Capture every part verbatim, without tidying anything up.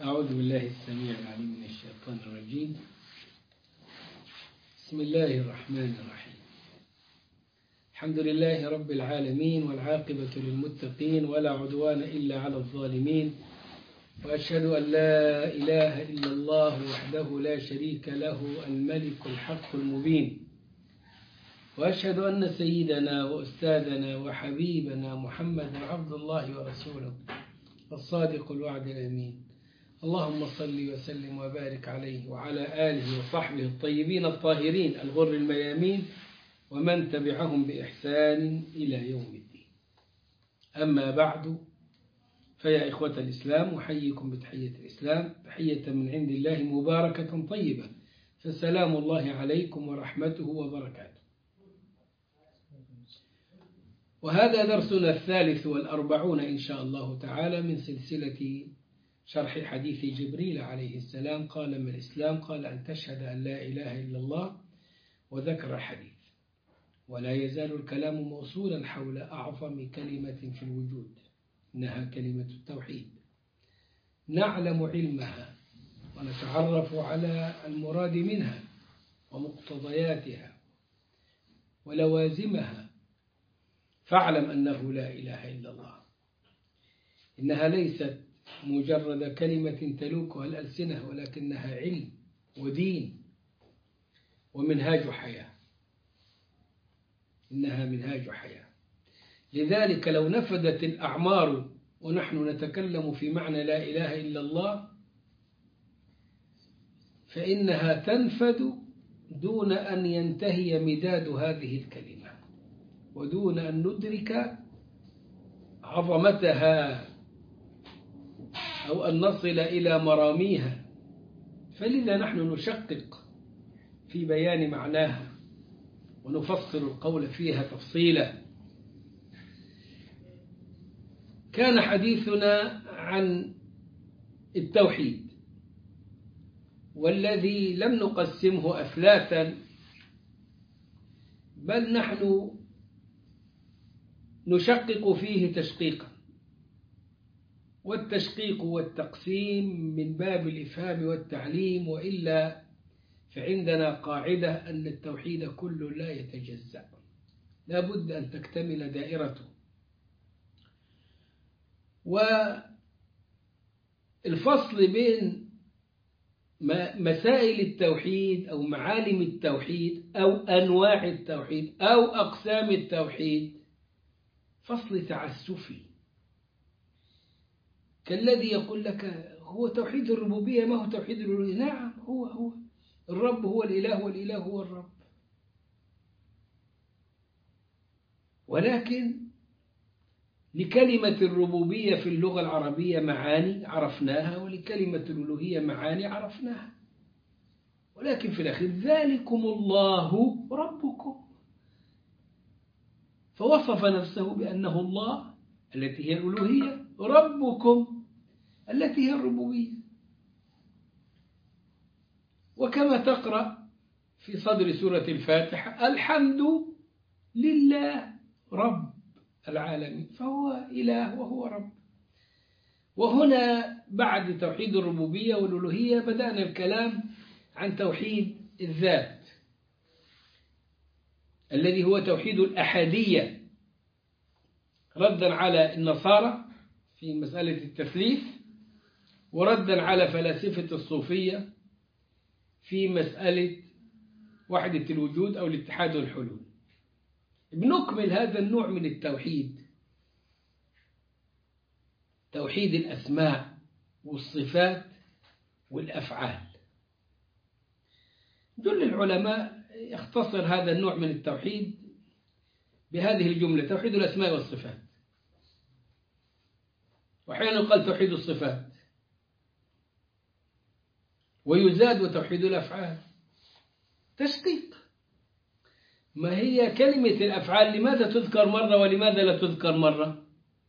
أعوذ بالله السميع العليم من الشيطان الرجيم. بسم الله الرحمن الرحيم. الحمد لله رب العالمين، والعاقبة للمتقين، ولا عدوان إلا على الظالمين، وأشهد أن لا إله إلا الله وحده لا شريك له الملك الحق المبين، وأشهد أن سيدنا وأستاذنا وحبيبنا محمد عبد الله ورسوله الصادق الوعد الأمين. اللهم صل وسلم وبارك عليه وعلى آله وصحبه الطيبين الطاهرين الغر الميامين، ومن تبعهم بإحسان إلى يوم الدين. أما بعد، فيا إخوة الإسلام، أحييكم بتحية الإسلام، تحية من عند الله مباركة طيبة، فسلام الله عليكم ورحمته وبركاته. وهذا درسنا الثالث والأربعون إن شاء الله تعالى من سلسلة شرح حديث جبريل عليه السلام. قال: ما الإسلام؟ قال: أن تشهد أن لا إله إلا الله، وذكر الحديث. ولا يزال الكلام موصولا حول أعظم كلمة في الوجود، إنها كلمة التوحيد. نعلم علمها ونتعرف على المراد منها ومقتضياتها ولوازمها. فاعلم أنه لا إله إلا الله، إنها ليست مجرد كلمة تلوكها الألسنة، ولكنها علم ودين ومنهاج حياة. إنها منهاج حياة. لذلك لو نفدت الأعمار ونحن نتكلم في معنى لا إله إلا الله، فإنها تنفد دون أن ينتهي مداد هذه الكلمة، ودون أن ندرك عظمتها أو أن نصل إلى مراميها. فلذا نحن نشقق في بيان معناها ونفصل القول فيها تفصيلا. كان حديثنا عن التوحيد، والذي لم نقسمه أثلاثا، بل نحن نشقق فيه تشقيقا. والتشقيق والتقسيم من باب الإفهام والتعليم، وإلا فعندنا قاعدة أن التوحيد كل لا يتجزأ، لا بد أن تكتمل دائرته. والفصل بين مسائل التوحيد أو معالم التوحيد أو أنواع التوحيد أو أقسام التوحيد فصل تعسفي، كالذي يقول لك هو توحيد الربوبية ما هو توحيد الألوهية. نعم، هو هو الرب هو الإله والإله هو الرب، ولكن لكلمة الربوبية في اللغة العربية معاني عرفناها، ولكلمة الألوهية معاني عرفناها، ولكن في الأخير ذلكم الله ربكم. فوصف نفسه بأنه الله التي هي الألوهية، ربكم التي هي الربوبية. وكما تقرأ في صدر سورة الفاتحة: الحمد لله رب العالمين، فهو إله وهو رب. وهنا بعد توحيد الربوبية والألوهية بدأنا الكلام عن توحيد الذات، الذي هو توحيد الأحدية، ردا على النصارى في مسألة التثليث، وردا على فلاسفة الصوفية في مسألة وحدة الوجود أو الاتحاد والحلول. بنكمل هذا النوع من التوحيد، توحيد الأسماء والصفات والأفعال. جل العلماء يختصر هذا النوع من التوحيد بهذه الجملة: توحيد الأسماء والصفات. وأحيانا يقال توحيد الصفات، ويزاد وتوحيد الأفعال. تشقيق. ما هي كلمة الأفعال لماذا تذكر مرة ولماذا لا تذكر مرة؟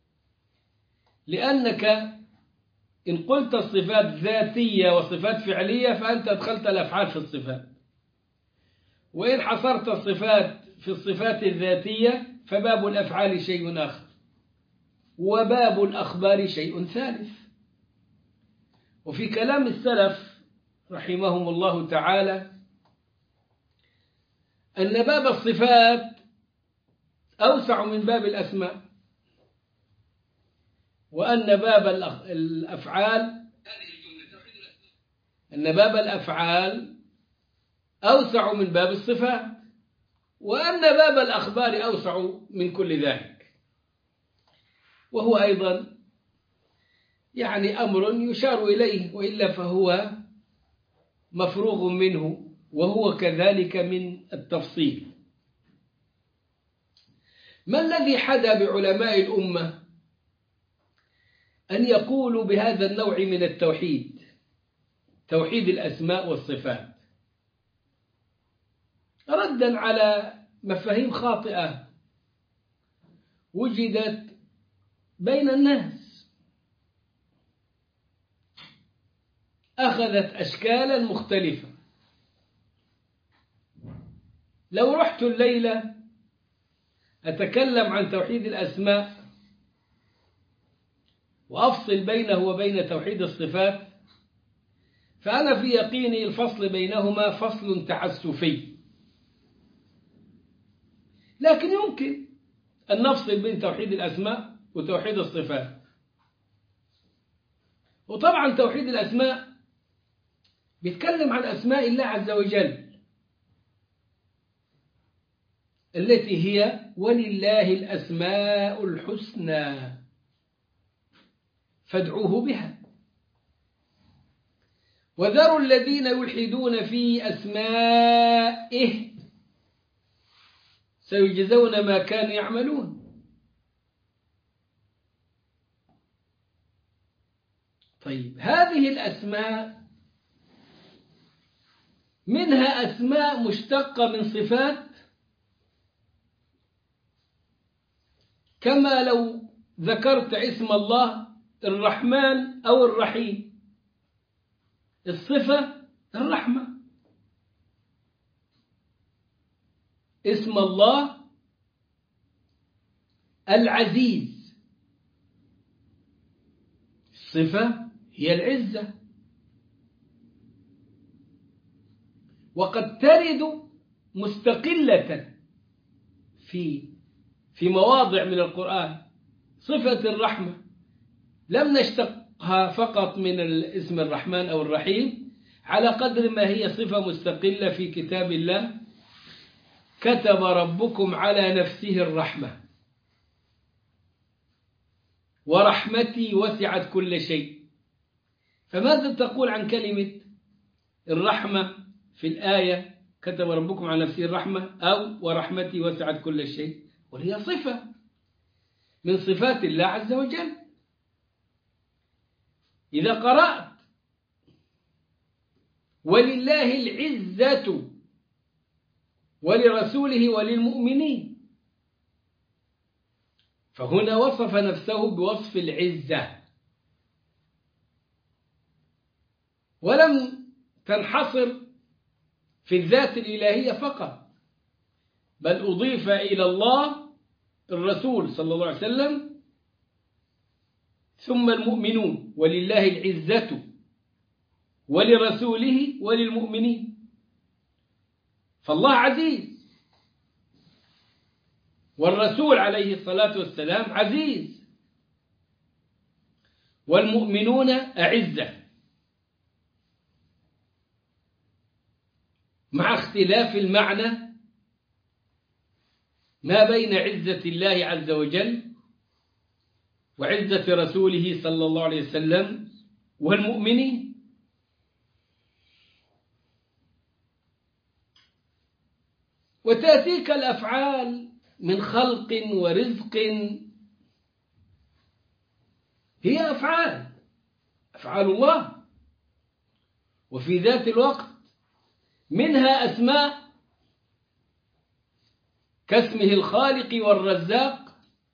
لأنك إن قلت الصفات ذاتية وصفات فعلية فأنت أدخلت الأفعال في الصفات، وإن حصرت الصفات في الصفات الذاتية فباب الأفعال شيء آخر، وباب الأخبار شيء ثالث. وفي كلام السلف رحمهم الله تعالى أن باب الصفات أوسع من باب الأسماء، وأن باب الأفعال أن باب الأفعال أوسع من باب الصفات، وأن باب الأخبار أوسع من كل ذلك. وهو أيضا يعني أمر يشار إليه، وإلا فهو مفروغ منه، وهو كذلك من التفصيل. ما الذي حدا بعلماء الأمة أن يقولوا بهذا النوع من التوحيد، توحيد الأسماء والصفات، ردا على مفاهيم خاطئة وجدت بين الناس، أخذت أشكالا مختلفة. لو رحت الليلة أتكلم عن توحيد الأسماء وأفصل بينه وبين توحيد الصفات، فأنا في يقيني الفصل بينهما فصل تعسفي، لكن يمكن أن نفصل بين توحيد الأسماء وتوحيد الصفات. وطبعا توحيد الأسماء بيتكلم عن أسماء الله عز وجل التي هي ولله الأسماء الحسنى فادعوه بها، وذروا الذين يلحدون في أسمائه سيجزون ما كانوا يعملون. طيب، هذه الأسماء منها أسماء مشتقة من صفات، كما لو ذكرت اسم الله الرحمن أو الرحيم، الصفة الرحمة، اسم الله العزيز، الصفة هي العزة. وقد ترد مستقلة في في مواضع من القرآن. صفة الرحمة لم نشتقها فقط من الاسم الرحمن أو الرحيم، على قدر ما هي صفة مستقلة في كتاب الله. كتب ربكم على نفسه الرحمة ورحمتي وسعت كل شيء. فماذا تقول عن كلمة الرحمة في الآية كتب ربكم على نفسه الرحمة أو ورحمتي وسعت كل شيء، وهي صفة من صفات الله عز وجل. إذا قرأت ولله العزة ولرسوله وللمؤمنين، فهنا وصف نفسه بوصف العزة، ولم تنحصر في الذات الإلهية فقط، بل أضيف إلى الله الرسول صلى الله عليه وسلم ثم المؤمنون، ولله العزة ولرسوله وللمؤمنين. فالله عزيز، والرسول عليه الصلاة والسلام عزيز، والمؤمنون أعزة، مع اختلاف المعنى ما بين عزة الله عز وجل وعزة رسوله صلى الله عليه وسلم والمؤمنين. وتأتيك الأفعال من خلق ورزق، هي أفعال أفعال الله، وفي ذات الوقت منها أسماء كاسمه الخالق والرزاق،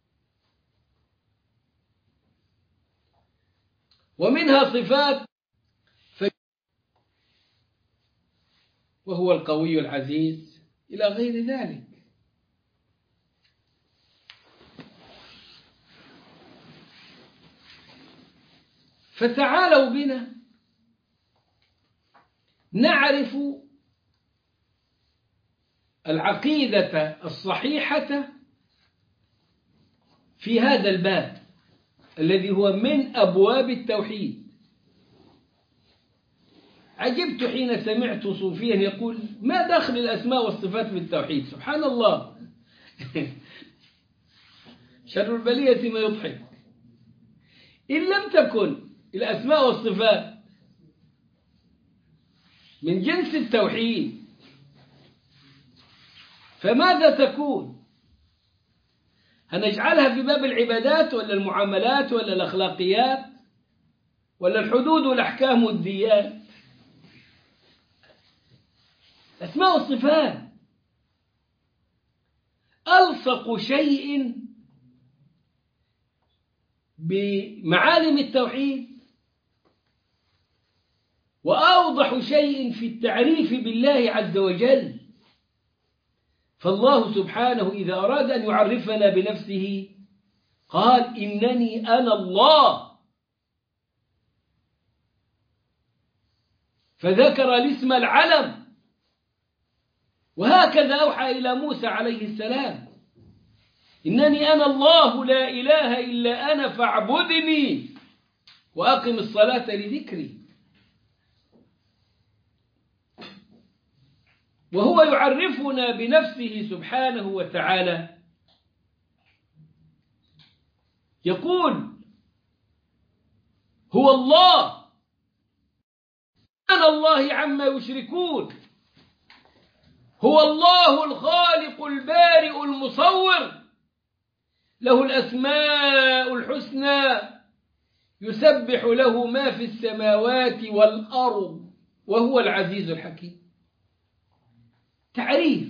ومنها صفات وهو القوي العزيز إلى غير ذلك. فتعالوا بنا نعرف العقيدة الصحيحة في هذا الباب الذي هو من أبواب التوحيد. عجبت حين سمعت صوفيا يقول: ما دخل الأسماء والصفات في التوحيد؟ سبحان الله. شر البلية ما يضحك. إن لم تكن الأسماء والصفات من جنس التوحيد فماذا تكون؟ هنجعلها في باب العبادات ولا المعاملات ولا الأخلاقيات ولا الحدود والأحكام والديات؟ الأسماء والصفات ألصق شيء بمعالم التوحيد وأوضح شيء في التعريف بالله عز وجل. فالله سبحانه إذا أراد أن يعرفنا بنفسه قال: إنني أنا الله، فذكر الاسم العلم. وهكذا أوحى إلى موسى عليه السلام: إنني أنا الله لا إله إلا أنا فاعبدني وأقم الصلاة لذكري. وهو يعرفنا بنفسه سبحانه وتعالى، يقول: هو الله، أنا الله عما يشركون، هو الله الخالق البارئ المصور، له الأسماء الحسنى، يسبح له ما في السماوات والأرض وهو العزيز الحكيم. تعريف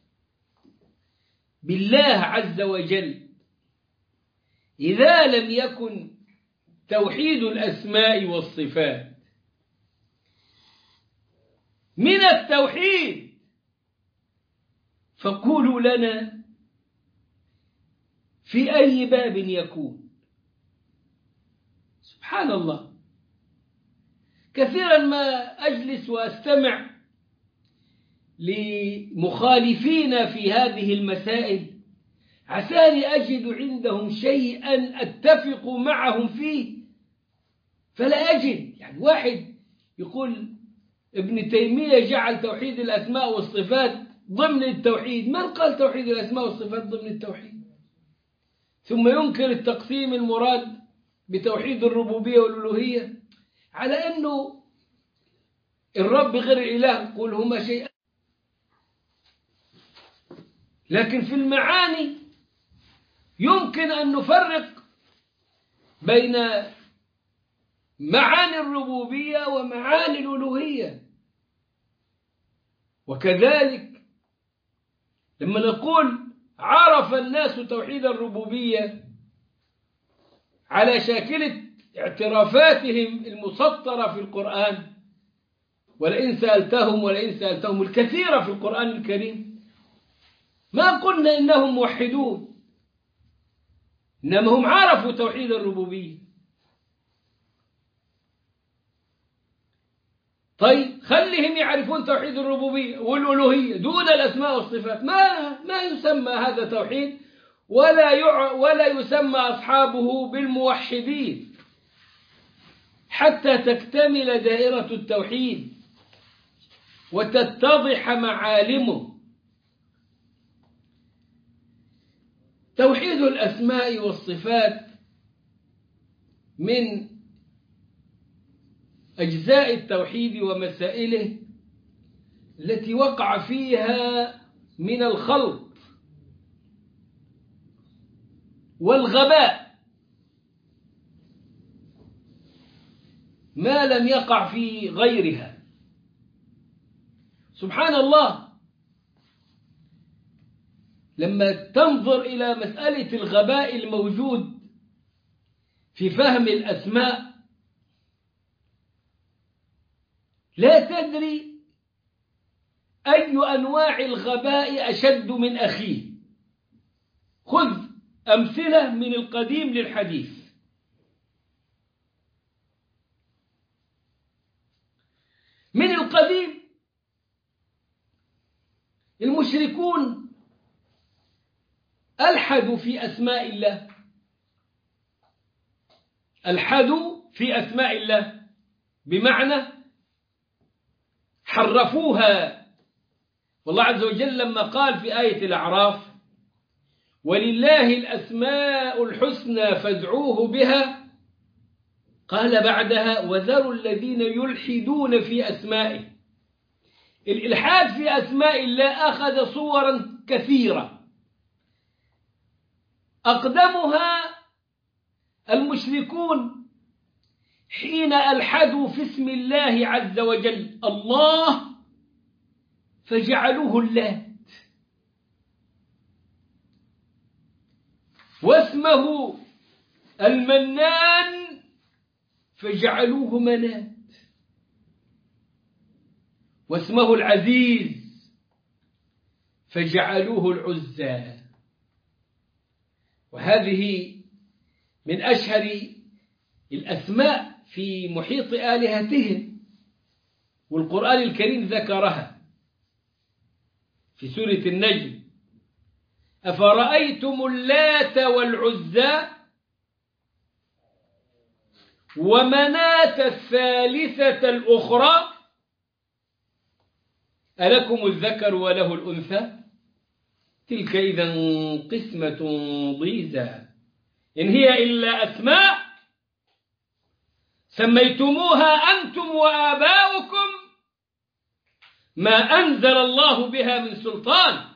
بالله عز وجل إذا لم يكن توحيد الأسماء والصفات من التوحيد فقولوا لنا في أي باب يكون. سبحان الله. كثيرا ما أجلس وأستمع لمخالفين في هذه المسائل عساني أجد عندهم شيئا أتفق معهم فيه فلا أجد. يعني واحد يقول ابن تيمية جعل توحيد الأسماء والصفات ضمن التوحيد. من قال توحيد الأسماء والصفات ضمن التوحيد؟ ثم ينكر التقسيم المراد بتوحيد الربوبية والألوهية على أنه الرب غير الإله، قل هما شيئا. لكن في المعاني يمكن أن نفرق بين معاني الربوبية ومعاني الألوهية. وكذلك لما نقول عرف الناس توحيد الربوبية على شاكلة اعترافاتهم المسطرة في القرآن، ولئن سألتهم ولئن سألتهم الكثير في القرآن الكريم، ما قلنا إنهم موحدون، إنما هم عرفوا توحيد الربوبية. طيب خليهم يعرفون توحيد الربوبية والألوهية دون الأسماء والصفات، ما ما يسمى هذا توحيد، ولا يع... ولا يسمى أصحابه بالموحدين حتى تكتمل دائرة التوحيد وتتضح معالمه. توحيد الأسماء والصفات من أجزاء التوحيد ومسائله التي وقع فيها من الخلط والغباء ما لم يقع في غيرها. سبحان الله. لما تنظر إلى مسألة الغباء الموجود في فهم الأسماء لا تدري أي أنواع الغباء أشد من أخيه. خذ أمثلة من القديم للحديث. من القديم المشركون ألحدوا في أسماء الله، ألحدوا في أسماء الله بمعنى حرفوها. والله عز وجل لما قال في آية الأعراف ولله الأسماء الحسنى فادعوه بها، قال بعدها وذروا الذين يلحدون في أسمائه. الإلحاد في أسماء الله أخذ صورا كثيرة، أقدمها المشركون حين ألحدوا في اسم الله عز وجل الله فجعلوه اللات، واسمه المنان فجعلوه منات، واسمه العزيز فجعلوه العزى. وهذه من أشهر الأسماء في محيط آلهتهم، والقرآن الكريم ذكرها في سورة النجم أفرأيتم اللات والعزى ومناة الثالثة الأخرى ألكم الذكر وله الأنثى تلك إذا قسمة ضيزى إن هي إلا أسماء سميتموها أنتم وآباؤكم ما أنزل الله بها من سلطان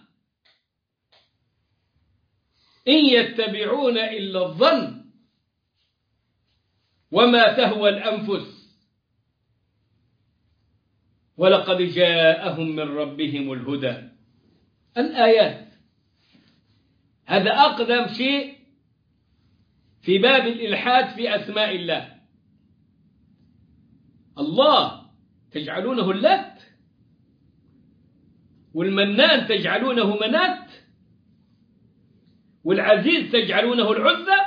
إن يتبعون إلا الظن وما تهوى الأنفس ولقد جاءهم من ربهم الهدى. الآيات هذا أقدم شيء في باب الإلحاد في أسماء الله. الله تجعلونه اللات، والمنان تجعلونه منات، والعزيز تجعلونه العزى.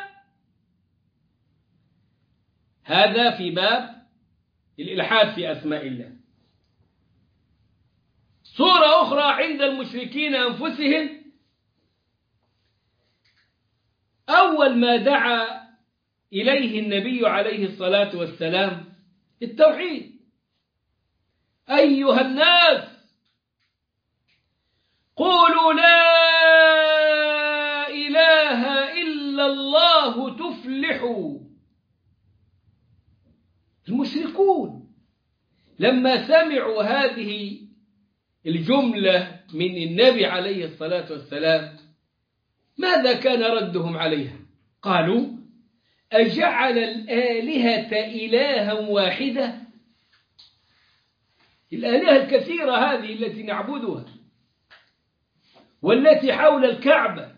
هذا في باب الإلحاد في أسماء الله. صورة أخرى عند المشركين أنفسهم، أول ما دعا إليه النبي عليه الصلاة والسلام التوحيد. أيها الناس قولوا لا إله إلا الله تفلحوا. المشركون لما سمعوا هذه الجملة من النبي عليه الصلاة والسلام ماذا كان ردهم عليها؟ قالوا أجعل الآلهة إلها واحدة؟ الآلهة الكثيرة هذه التي نعبدها والتي حول الكعبة،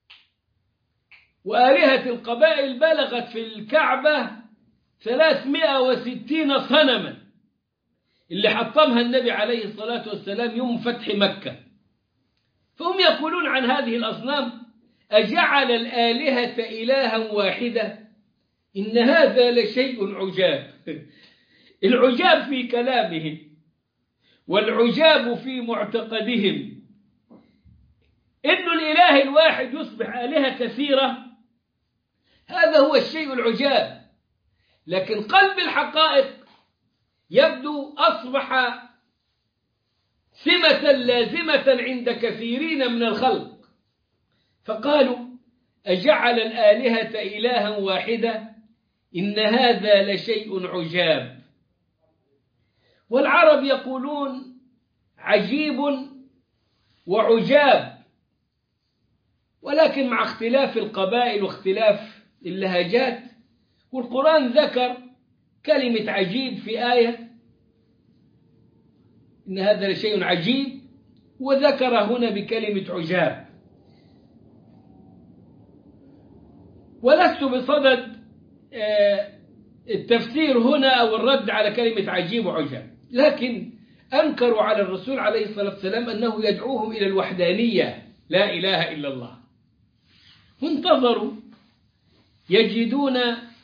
وآلهة القبائل بلغت في الكعبة ثلاثمائة وستين صنما اللي حطمها النبي عليه الصلاة والسلام يوم فتح مكة. فهم يقولون عن هذه الأصنام أجعل الآلهة إلها واحدة؟ إن هذا لشيء عجاب. العجاب في كلامهم والعجاب في معتقدهم إن الإله الواحد يصبح آلهة كثيرة، هذا هو الشيء العجاب. لكن قلب الحقائق يبدو أصبح سمة لازمة عند كثيرين من الخلق، فقالوا أجعل الآلهة إلها واحدة إن هذا لشيء عجاب. والعرب يقولون عجيب وعجاب، ولكن مع اختلاف القبائل واختلاف اللهجات. والقرآن ذكر كلمة عجيب في آية إن هذا لشيء عجيب، وذكر هنا بكلمة عجاب. ولست بصدد التفسير هنا أو الرد على كلمة عجيب وعجاب، لكن أنكروا على الرسول عليه الصلاة والسلام أنه يدعوهم إلى الوحدانية لا إله إلا الله، وانتظروا يجدون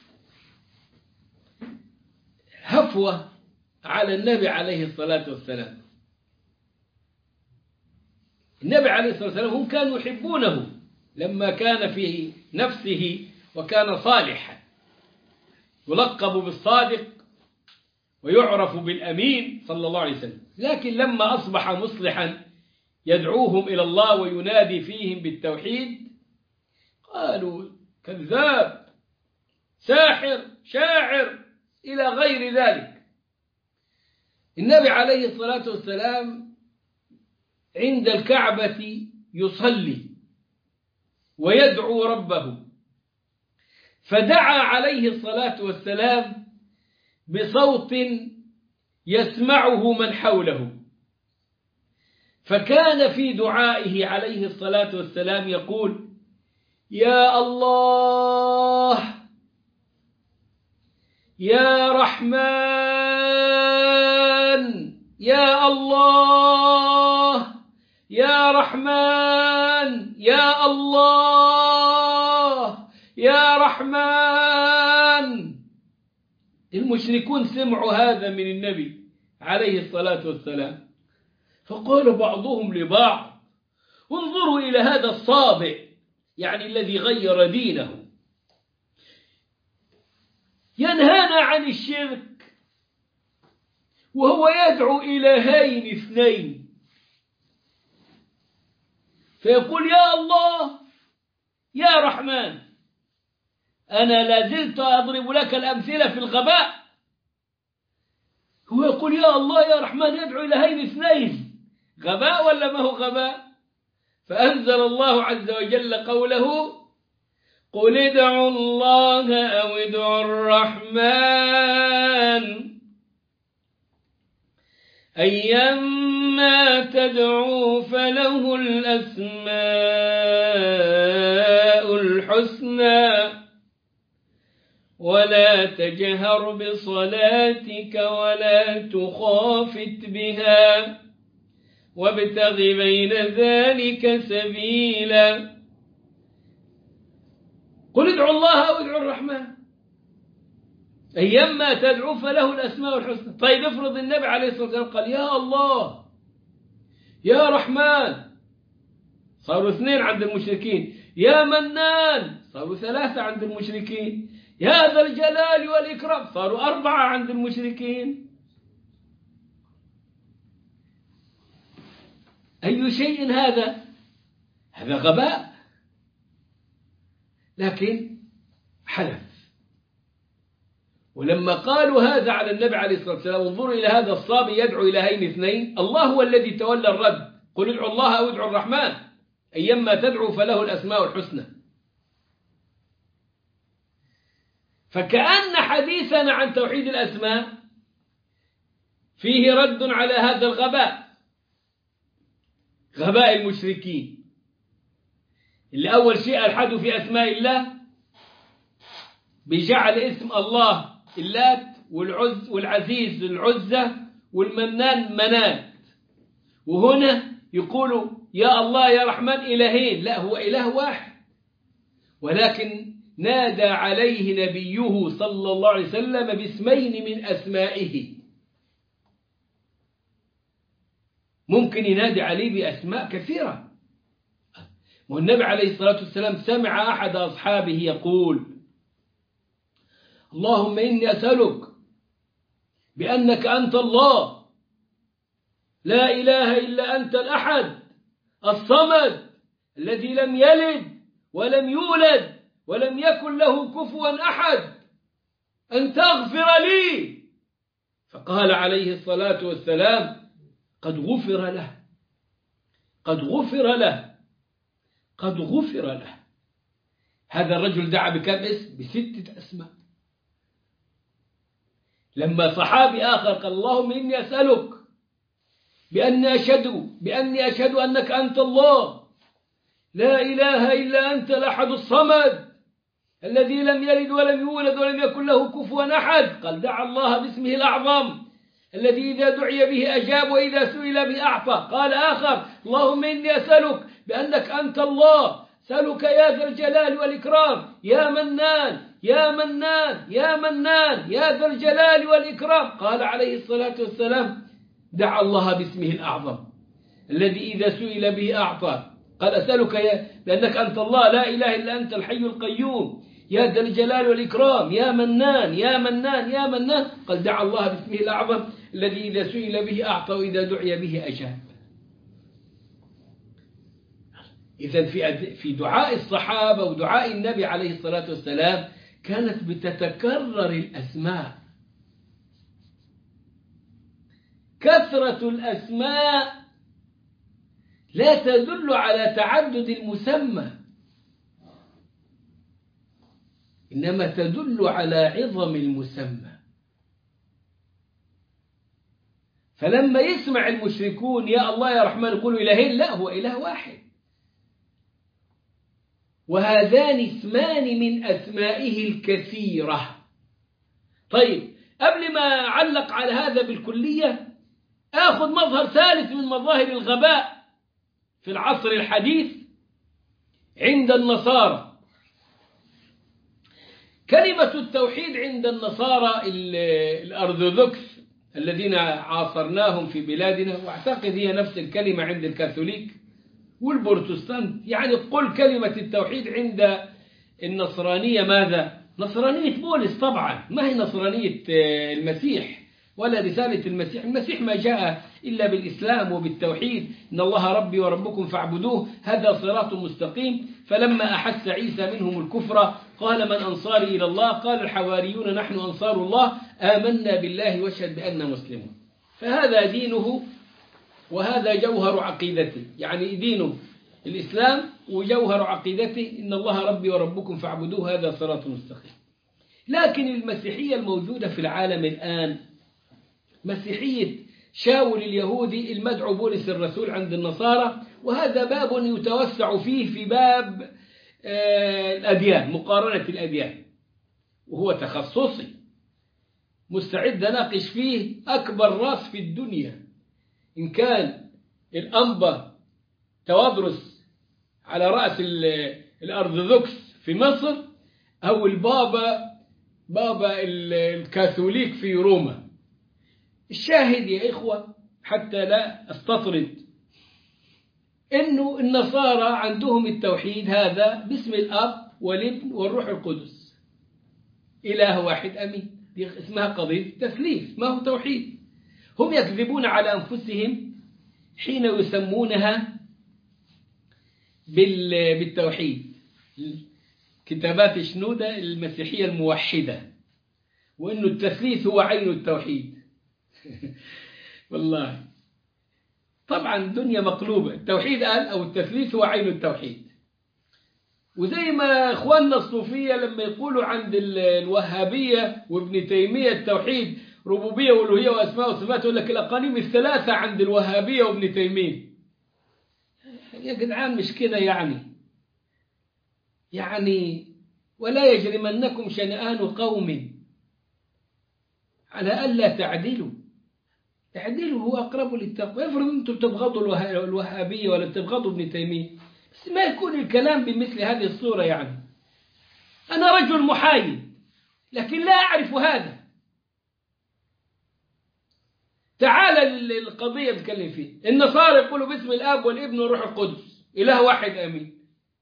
هفوة على النبي عليه الصلاة والسلام. النبي عليه الصلاة والسلام هم كانوا يحبونه لما كان في نفسه وكان صالحا، يلقب بالصادق ويعرف بالأمين صلى الله عليه وسلم. لكن لما أصبح مصلحا يدعوهم إلى الله وينادي فيهم بالتوحيد قالوا كذاب، ساحر، شاعر، إلى غير ذلك. النبي عليه الصلاة والسلام عند الكعبة يصلي ويدعو ربه، فدعا عليه الصلاة والسلام بصوت يسمعه من حوله، فكان في دعائه عليه الصلاة والسلام يقول: يا الله، يا رحمن، يا الله، يا رحمن، يا الله، يا رحمن. المشركون سمعوا هذا من النبي عليه الصلاة والسلام، فقال بعضهم لبعض: انظروا إلى هذا الصابئ، يعني الذي غير دينه، ينهانا عن الشرك وهو يدعو إلهين اثنين، فيقول يا الله يا رحمن. أنا لازلت أضرب لك الأمثلة في الغباء، هو يقول يا الله يا رحمن يدعو إلهين اثنين، غباء ولا ما هو غباء؟ فأنزل الله عز وجل قوله: قل ادعوا الله أو ادعوا الرحمن أيما تدعوا فله الأسماء الحسنى ولا تجهر بصلاتك ولا تخافت بها وابتغ بين ذلك سبيلا. قل ادعوا الله أو ادعوا الرحمن أيما تدعو فله الأسماء الحسنى. طيب افرض النبي عليه الصلاة والسلام قال يا الله يا رحمن، صاروا اثنين عند المشركين، يا منان صاروا ثلاثة عند المشركين، يا ذا الجلال والإكرام صاروا أربعة عند المشركين. أي شيء هذا؟ هذا غباء. لكن حلف، ولما قالوا هذا على النبي عليه الصلاة والسلام: انظروا إلى هذا الصابي يدعو إلهين اثنين، الله هو الذي تولى الرد: قل ادعوا الله أو ادعوا الرحمن أيما تدعو فله الأسماء الحسنى. فكأن حديثنا عن توحيد الأسماء فيه رد على هذا الغباء، غباء المشركين اللي أول شيء ألحدوا في أسماء الله بجعل اسم الله اللات والعز والعزيز العزة والمنان منات، وهنا يقولوا يا الله يا رحمن إلهين، لا، هو إله واحد، ولكن نادى عليه نبيه صلى الله عليه وسلم باسمين من أسمائه. ممكن ينادي عليه بأسماء كثيرة. والنبي عليه الصلاة والسلام سمع أحد أصحابه يقول: اللهم إني أسألك بأنك أنت الله لا إله إلا أنت الأحد الصمد الذي لم يلد ولم يولد ولم يكن له كفوا أحد أن تغفر لي. فقال عليه الصلاة والسلام: قد غفر له، قد غفر له، قد غفر له. هذا الرجل دعا بكم اسم؟ بستة أسماء. لما صحابي آخر قال: اللهم إني أسألك بأني أشهد بأني أشهد أنك أنت الله لا إله إلا أنت الأحد الصمد الذي لم يلد ولم يولد ولم يكن له كفوا أحد، قال: دعا الله باسمه الأعظم الذي إذا دعي به أجاب وإذا سئل به أعطى. قال آخر: اللهم إني أسألك بأنك أنت الله، سألك يا ذا الجلال والإكرام، يا منان يا منان يا منان يا ذا الجلال والإكرام. قال عليه الصلاة والسلام: دعا الله باسمه الأعظم. الذي إذا سئل به أعطى. قال أسألك يا لأنك أنت الله لا إله إلا أنت الحي القيوم يا ذا الجلال والإكرام يا منان يا منان يا منان. قال دعا الله باسمه الأعظم الذي إذا سئل به أعطى وإذا دعي به أجاب. إذن في في دعاء الصحابة ودعاء النبي عليه الصلاة والسلام كانت بتتكرر الأسماء. كثرة الأسماء لا تدل على تعدد المسمى، إنما تدل على عظم المسمى. فلما يسمع المشركون يا الله يا رحمن يقولوا إلهين، لا، هو إله واحد، وهذان اسمان من أسمائه الكثيرة. طيب قبل ما أعلق على هذا بالكلية آخذ مظهر ثالث من مظاهر الغباء في العصر الحديث عند النصارى. كلمة التوحيد عند النصارى الأرثوذكس الذين عاصرناهم في بلادنا، واعتقد هي نفس الكلمة عند الكاثوليك والبروتستانت، يعني قل كلمة التوحيد عند النصرانية ماذا؟ نصرانية بولس طبعا، ما هي نصرانية المسيح ولا رسالة المسيح. المسيح ما جاء إلا بالإسلام وبالتوحيد، إن الله ربي وربكم فاعبدوه هذا صراط مستقيم. فلما أحس عيسى منهم الكفر قال من أنصاري إلى الله؟ قال الحواريون نحن أنصار الله آمنا بالله واشهد بأننا مسلمون. فهذا دينه وهذا جوهر عقيدته، يعني دينه الإسلام وجوهر عقيدته إن الله ربي وربكم فاعبدوه هذا صراط مستقيم. لكن المسيحية الموجودة في العالم الآن مسيحية شاول اليهودي المدعو بولس الرسول عند النصارى، وهذا باب يتوسع فيه في باب الأديان، مقارنة الأديان، وهو تخصصي مستعد أناقش فيه أكبر راس في الدنيا، إن كان الأنبا توادرس على رأس الأرثوذكس في مصر أو البابا بابا الكاثوليك في روما. الشاهد يا إخوة حتى لا أستطرد، إنه النصارى عندهم التوحيد هذا باسم الأب والابن والروح القدس، إله واحد أمين، دي اسمها قضية تثليث، ما هو توحيد. هم يكذبون على أنفسهم حين يسمونها بالتوحيد. كتابات شنودة المسيحية الموحدة، وإنه التثليث هو عين التوحيد. والله طبعا الدنيا مقلوبة، التوحيد قال أو التثليث هو عين التوحيد. وزي ما إخواننا الصوفية لما يقولوا عند الوهابية وابن تيمية التوحيد ربوبية والوهية وأسماء وصفات، يقول لك الأقانيم الثلاثة عند الوهابية وابن تيمية. يا جدعان مش كده يعني يعني ولا يجرمنكم شنآن قوم على ألا تعدلوا، تعدلوا هو أقرب للتقوى. افرض أنتم تبغضوا الوهابية ولا تبغضوا ابن تيمية، بس ما يكون الكلام بمثل هذه الصورة. يعني أنا رجل محايد لكن لا أعرف هذا. تعال القضية نتكلم فيه. النصارى يقولوا باسم الآب والابن والروح القدس إله واحد أمين.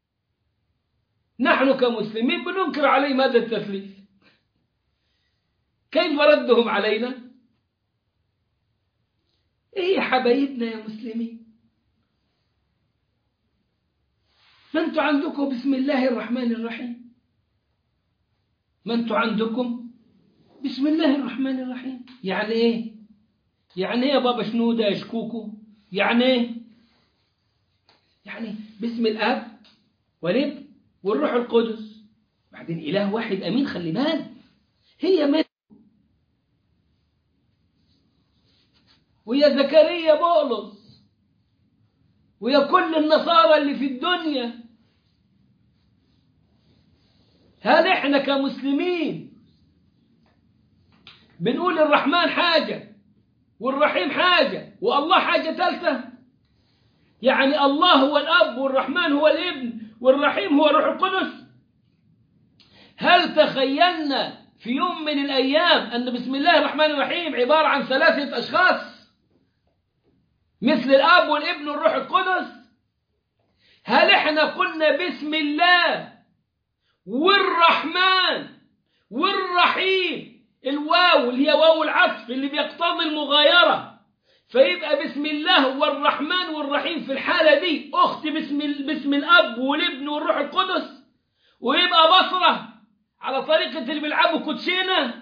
نحن كمسلمين بننكر عليهم هذا التثليث. كيف ردهم علينا؟ إيه حبايبنا يا مسلمين، ما أنتوا عندكم بسم الله الرحمن الرحيم، ما أنتوا عندكم بسم الله الرحمن الرحيم. يعني إيه؟ يعني إيه يا بابا شنودة يشكوكوا؟ يعني إيه؟ يعني باسم الآب والابن والروح القدس، بعدين إله واحد أمين. خلي بالك هي من ويا زكريا بولس ويا كل النصارى اللي في الدنيا. هل إحنا كمسلمين بنقول الرحمن حاجة والرحيم حاجة والله حاجة ثالثة؟ يعني الله هو الأب والرحمن هو الابن والرحيم هو الروح القدس. هل تخيلنا في يوم من الأيام أن بسم الله الرحمن الرحيم عبارة عن ثلاثة أشخاص؟ مثل الاب والابن والروح القدس؟ هل احنا قلنا بسم الله والرحمن والرحيم؟ الواو اللي هي واو العطف اللي بيقتضي المغايرة، فيبقى بسم الله والرحمن والرحيم في الحالة دي أخت باسم باسم الأب والابن والروح القدس، ويبقى بصرة على طريقة اللي بيلعبوا كوتشينة.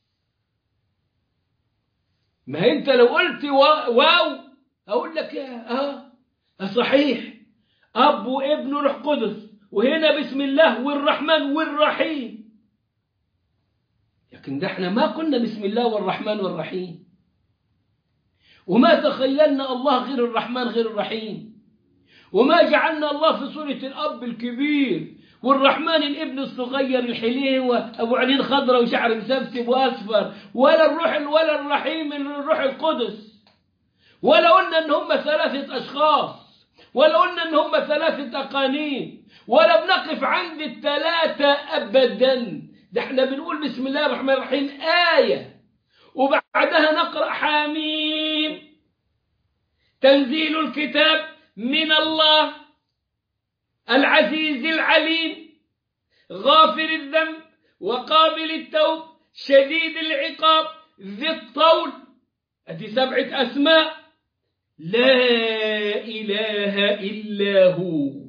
ما انت لو قلت واو اقول لك اه صحيح، اب وابن وروح قدس، وهنا بسم الله والرحمن والرحيم. لكن ده احنا ما قلنا بسم الله والرحمن والرحيم، وما تخيلنا الله غير الرحمن غير الرحيم، وما جعلنا الله في صورة الأب الكبير والرحمن الابن الصغير الحليم وأبو عينين خضراء وشعر مسبسب وأصفر، ولا الروح ولا الرحيم الروح القدس، ولا قلنا إن هم ثلاثة أشخاص، ولا قلنا إن هم ثلاثة أقانيم، ولا بنقف عند الثلاثة أبدا. ده احنا بنقول بسم الله الرحمن الرحيم آية، وبعدها نقرأ حميم تنزيل الكتاب من الله العزيز العليم غافر الذنب وقابل التوب شديد العقاب ذي الطول. هذه سبعة أسماء لا إله إلا هو.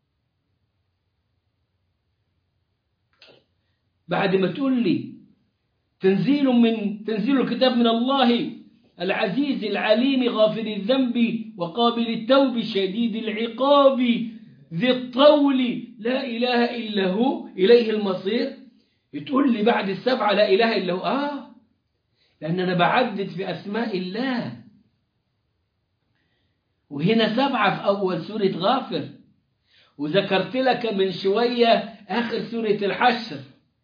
بعد ما تقول لي تنزيل من تنزيل الكتاب من الله العزيز العليم غافر الذنب وقابل التوب شديد العقاب ذي الطول لا إله إلا هو إليه المصير، تقول لي بعد السبعة لا إله إلا هو؟ آه لأن أنا بعدد في أسماء الله، وهنا سبعة في أول سورة غافر، وذكرت لك من شوية آخر سورة الحشر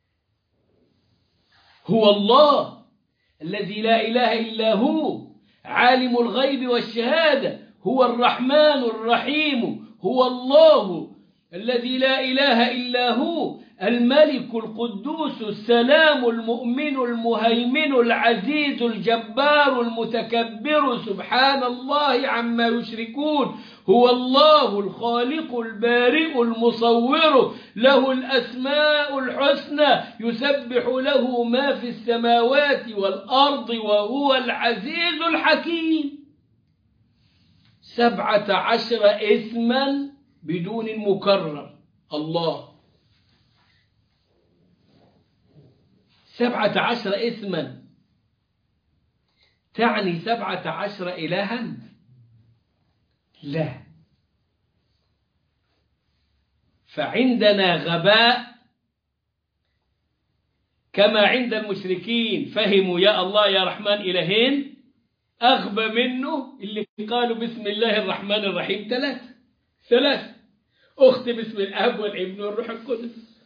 هو الله الذي لا إله إلا هو عالم الغيب والشهادة هو الرحمن الرحيم هو الله الذي لا إله إلا هو الملك القدوس السلام المؤمن المهيمن العزيز الجبار المتكبر سبحان الله عما يشركون هو الله الخالق البارئ المصور له الأسماء الحسنى يسبح له ما في السماوات والأرض وهو العزيز الحكيم. سبعة عشر اسما بدون مكرر الله، سبعة عشر اسما تعني سبعة عشر إلها؟ لا، فعندنا غباء كما عند المشركين فهموا يا الله يا رحمن إلهين، أغبى منه اللي قالوا بسم الله الرحمن الرحيم ثلاث ثلاث أخت باسم الأب والابن والروح القدس.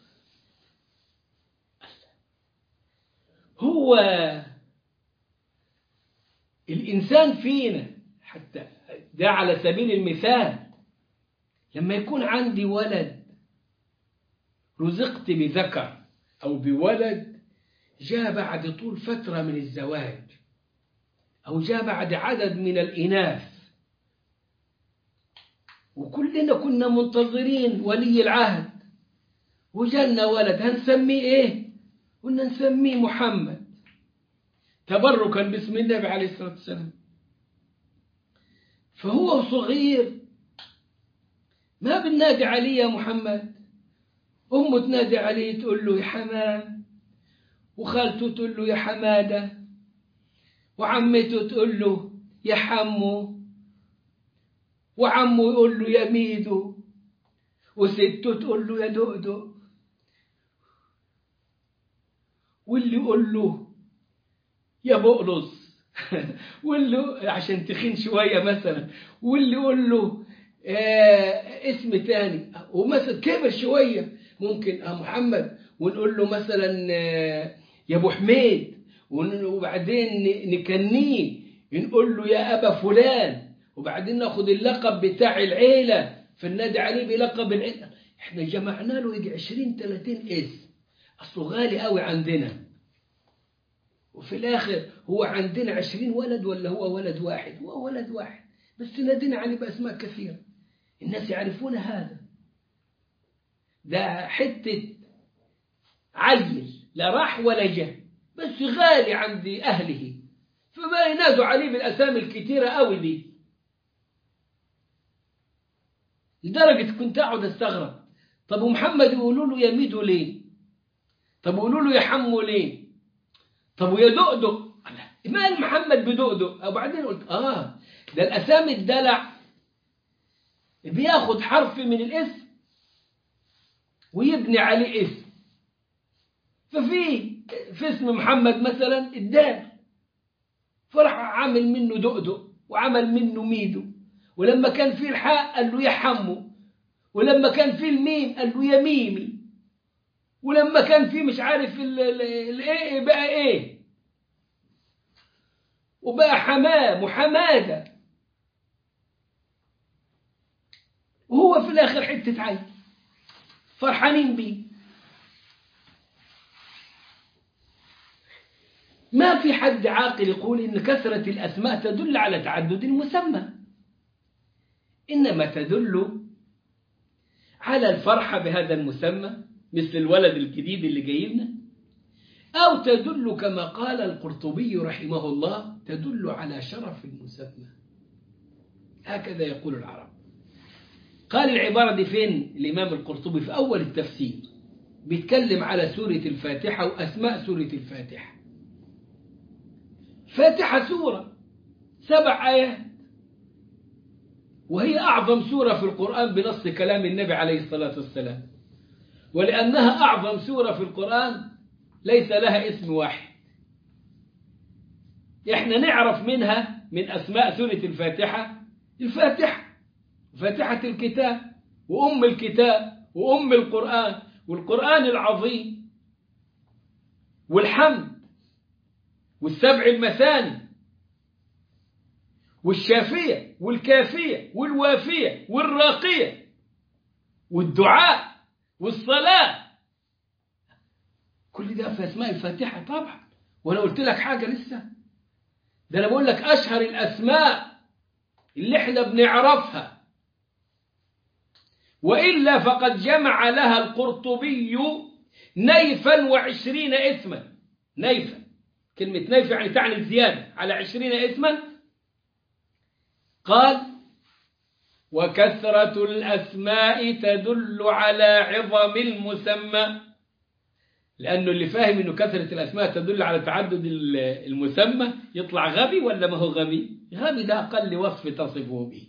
هو الإنسان فينا حتى ده على سبيل المثال لما يكون عندي ولد رزقت بذكر أو بولد جاء بعد طول فترة من الزواج أو جاء بعد عدد من الإناث، وكلنا كنا منتظرين ولي العهد وجانا ولد هنسميه إيه؟ قلنا نسميه محمد تبركا باسم النبي عليه الصلاة والسلام. فهو صغير ما بننادي عليه يا محمد، أمه تنادي عليه تقول له يا حمام، وخالته تقول له يا حمادة، وعمته تقول له يا حمو، وعمه يقول له يا ميدو، وسته تقول له يا دؤدؤ، واللي يقول له يا بقلص واللي عشان تخين شوية مثلا، واللي يقول له آه اسم تاني، ومثلا كبر شوية ممكن آه محمد، ونقول له مثلا آه يا ابو حميد، وبعدين نكنيه نقول له يا أبا فلان، وبعدين ناخد اللقب بتاع العيلة فنادي عليه بلقب العيلة. احنا جمعنا له يجي عشرين ثلاثين اسم، أصله غالي قوي عندنا، وفي الآخر هو عندنا عشرين ولد ولا هو ولد واحد؟ هو ولد واحد بس نادينا عليه بأسماء كثيرة، الناس يعرفون هذا. ده حتة عيل لا راح ولا جه، بس غالي عند أهله، فما ينادوا عليه بالأسامي الكتيرة قوي دي، لدرجة كنت أقعد أستغرب. طب ومحمد يقولوا له يا ميدو ليه؟ طب يقولوا له يا حمو ليه؟ طب ويا دؤدؤ؟ مال محمد بدؤدؤ؟ وبعدين قلت آه ده الأسامي الدلع بياخد حرف من الاسم ويبني عليه اسم. ففي في اسم محمد مثلا الدال، فرح عامل منه دؤدؤ وعمل منه ميدو، ولما كان فيه الحاء قال له يا حمو، ولما كان فيه الميم قال له يا ميمي، ولما كان فيه مش عارف الايه بقى ايه، وبقى حمام وحماده، وهو في الاخر حته عين فرحانين بيه. ما في حد عاقل يقول إن كثرة الأسماء تدل على تعدد المسمى، إنما تدل على الفرحة بهذا المسمى مثل الولد الجديد اللي جاي لنا، أو تدل كما قال القرطبي رحمه الله تدل على شرف المسمى. هكذا يقول العرب. قال العبارة دي فين الإمام القرطبي؟ في أول التفسير بيتكلم على سورة الفاتحة وأسماء سورة الفاتحة. فاتحة سورة سبع آيات، وهي أعظم سورة في القرآن بنص كلام النبي عليه الصلاة والسلام، ولأنها أعظم سورة في القرآن ليس لها اسم واحد. إحنا نعرف منها من أسماء سورة الفاتحة الفاتحة، فاتحة الكتاب وأم الكتاب وأم القرآن والقرآن العظيم والحمد والسبع المثاني والشافية والكافية والوافية والراقية والدعاء والصلاة، كل ده في أسماء الفاتحة طبعا. وأنا قلت لك حاجة لسه، ده أنا بقول لك أشهر الأسماء اللي احنا بنعرفها، وإلا فقد جمع لها القرطبي نيفا وعشرين اسما. نيفا، كلمة نيف يعني تعني الزيادة على عشرين اسما. قال وكثرة الأسماء تدل على عظم المسمى، لأنه اللي فاهم أنه كثرة الأسماء تدل على تعدد المسمى يطلع غبي ولا ما هو غبي؟ غبي ده أقل وصف تصفه به.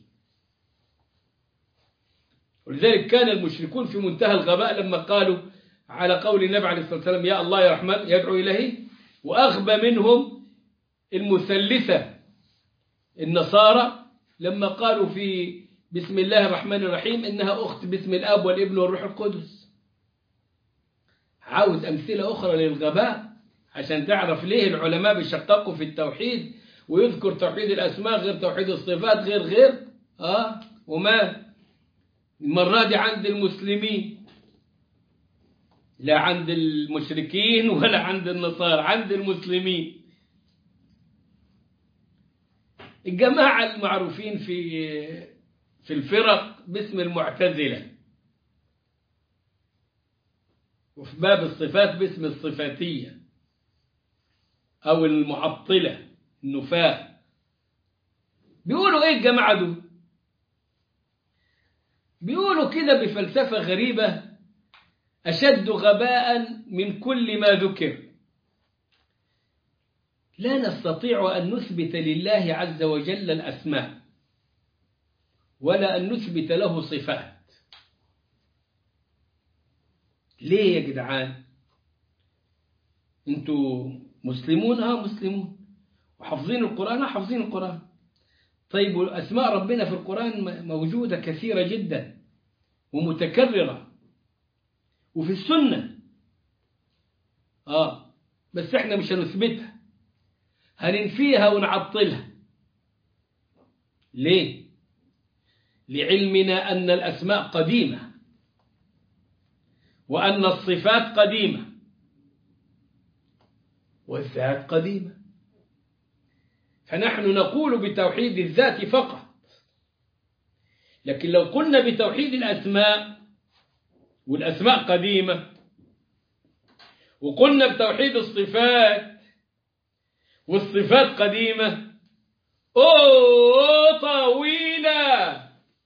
ولذلك كان المشركون في منتهى الغباء لما قالوا على قول النبي عليه الصلاة والسلام يا الله يا رحمن يدعو إليه، وأغبى منهم المثلثة النصارى لما قالوا في بسم الله الرحمن الرحيم إنها أخت باسم الآب والابن والروح القدس. عاوز أمثلة أخرى للغباء عشان تعرف ليه العلماء بيشققوا في التوحيد ويذكر توحيد الأسماء غير توحيد الصفات غير غير آه وما المرة دي عند المسلمين، لا عند المشركين ولا عند النصارى، عند المسلمين. الجماعة المعروفين في في الفرق باسم المعتزلة، وفي باب الصفات باسم الصفاتية أو المعطلة النفاة. بيقولوا إيه الجماعة دول؟ بيقولوا كده بفلسفة غريبة أشد غباء من كل ما ذكر. لا نستطيع أن نثبت لله عز وجل الأسماء ولا أن نثبت له صفات. ليه يا جدعان؟ انتوا مسلمون؟ اه مسلمون، وحافظين القرآن؟ اه حافظين القرآن. طيب أسماء ربنا في القرآن موجودة كثيرة جدا ومتكررة، وفي السنة اه بس احنا مش هنثبتها، هننفيها ونعطلها. ليه؟ لعلمنا أن الأسماء قديمة وأن الصفات قديمة والذات قديمة، فنحن نقول بتوحيد الذات فقط لكن لو قلنا بتوحيد الأسماء والأسماء قديمة، وقلنا بتوحيد الصفات والصفات قديمة، أوه طويلة،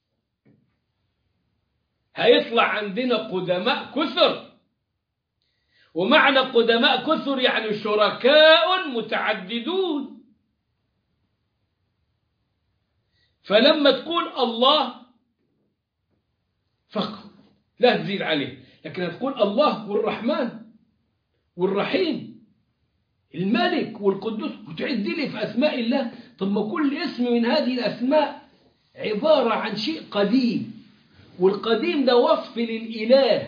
هيطلع عندنا قدماء كثر. ومعنى قدماء كثر يعني شركاء متعددون. فلما تقول الله فقط لا تزيد عليه، لكن تقول الله والرحمن والرحيم الملك والقدوس وتعد لي في أسماء الله. طب ما كل اسم من هذه الأسماء عبارة عن شيء قديم، والقديم ده وصف للإله.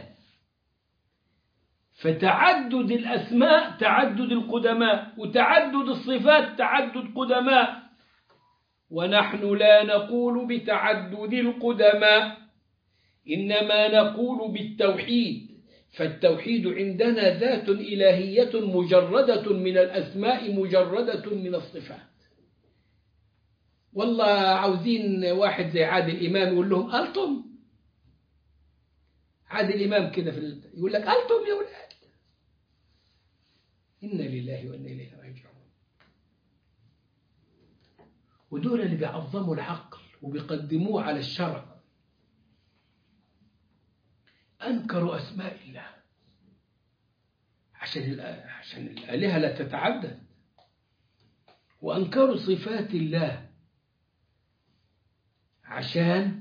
فتعدد الأسماء تعدد القدماء، وتعدد الصفات تعدد قدماء، ونحن لا نقول بتعدد القدماء، إنما نقول بالتوحيد. فالتوحيد عندنا ذات إلهية مجردة من الأسماء مجردة من الصفات. والله عاوزين واحد زي عادل إمام يقول لهم ألتم. عادل إمام كده في ال... يقول لك ألتم يا ولاد. إنا لله وإنا إليه راجعون. ودول اللي بيعظموا العقل وبيقدموه على الشرع. أنكروا أسماء الله عشان عشان الآلهة لا تتعدد، وأنكروا صفات الله عشان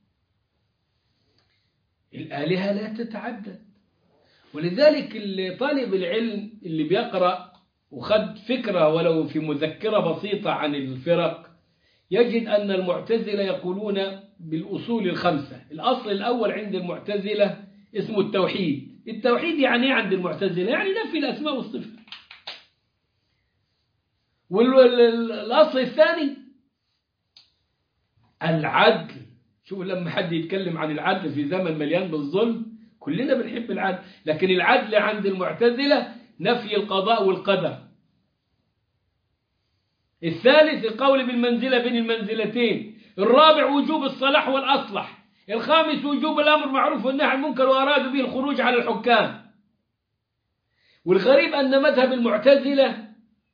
الآلهة لا تتعدد. ولذلك طالب العلم اللي بيقرأ وخد فكرة ولو في مذكرة بسيطة عن الفرق يجد أن المعتزلة يقولون بالأصول الخمسة. الأصل الأول عند المعتزلة اسمه التوحيد. التوحيد يعني ايه عند المعتزلة؟ يعني نفي الأسماء والصفات. والأصل الثاني العدل. شوف لما حد يتكلم عن العدل في زمن مليان بالظلم كلنا بنحب العدل، لكن العدل عند المعتزلة نفي القضاء والقدر. الثالث القول بالمنزلة بين المنزلتين. الرابع وجوب الصلاح والأصلح. الخامس وجوب الأمر معروف والنهي عن المنكر وأرادوا به الخروج على الحكام. والغريب أن مذهب المعتزلة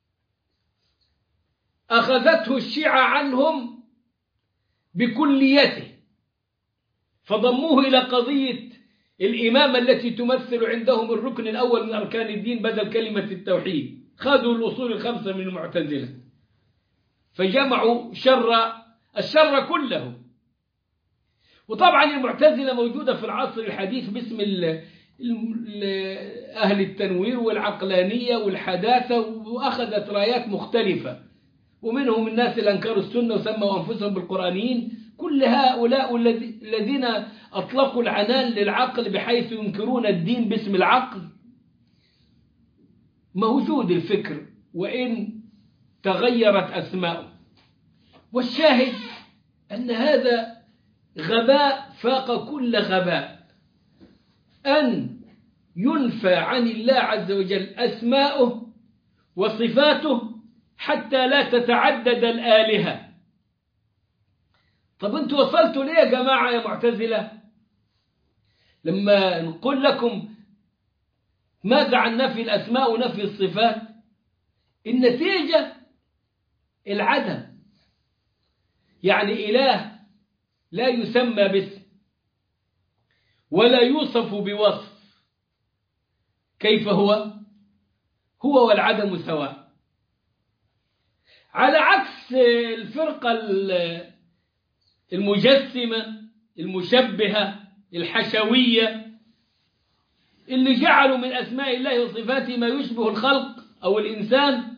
أخذته الشيعة عنهم بكليته، فضموه إلى قضية الإمامة التي تمثل عندهم الركن الأول من أركان الدين بدل كلمة التوحيد. خذوا الأصول الخمسة من المعتزلة فجمعوا شر الشر كله. وطبعا المعتزلة موجودة في العصر الحديث باسم ال ال أهل التنوير والعقلانية والحداثة، وأخذت رايات مختلفة، ومنهم الناس اللي أنكروا السنة وسموا أنفسهم بالقرآنيين. كل هؤلاء الذين أطلقوا العنان للعقل بحيث ينكرون الدين باسم العقل موجود الفكر وإن تغيرت أسماؤه. والشاهد أن هذا غباء فاق كل غباء، أن ينفى عن الله عز وجل أسماؤه وصفاته حتى لا تتعدد الآلهة. طب أنتوا وصلتوا ليه يا جماعة يا معتزلة؟ لما نقول لكم ماذا عن نفي الأسماء ونفي الصفات؟ النتيجة العدم. يعني إله لا يسمى باسم ولا يوصف بوصف، كيف هو؟ هو والعدم سواء. على عكس الفرقة المجسمة المشبهة الحشوية اللي جعلوا من أسماء الله وصفاته ما يشبه الخلق أو الإنسان.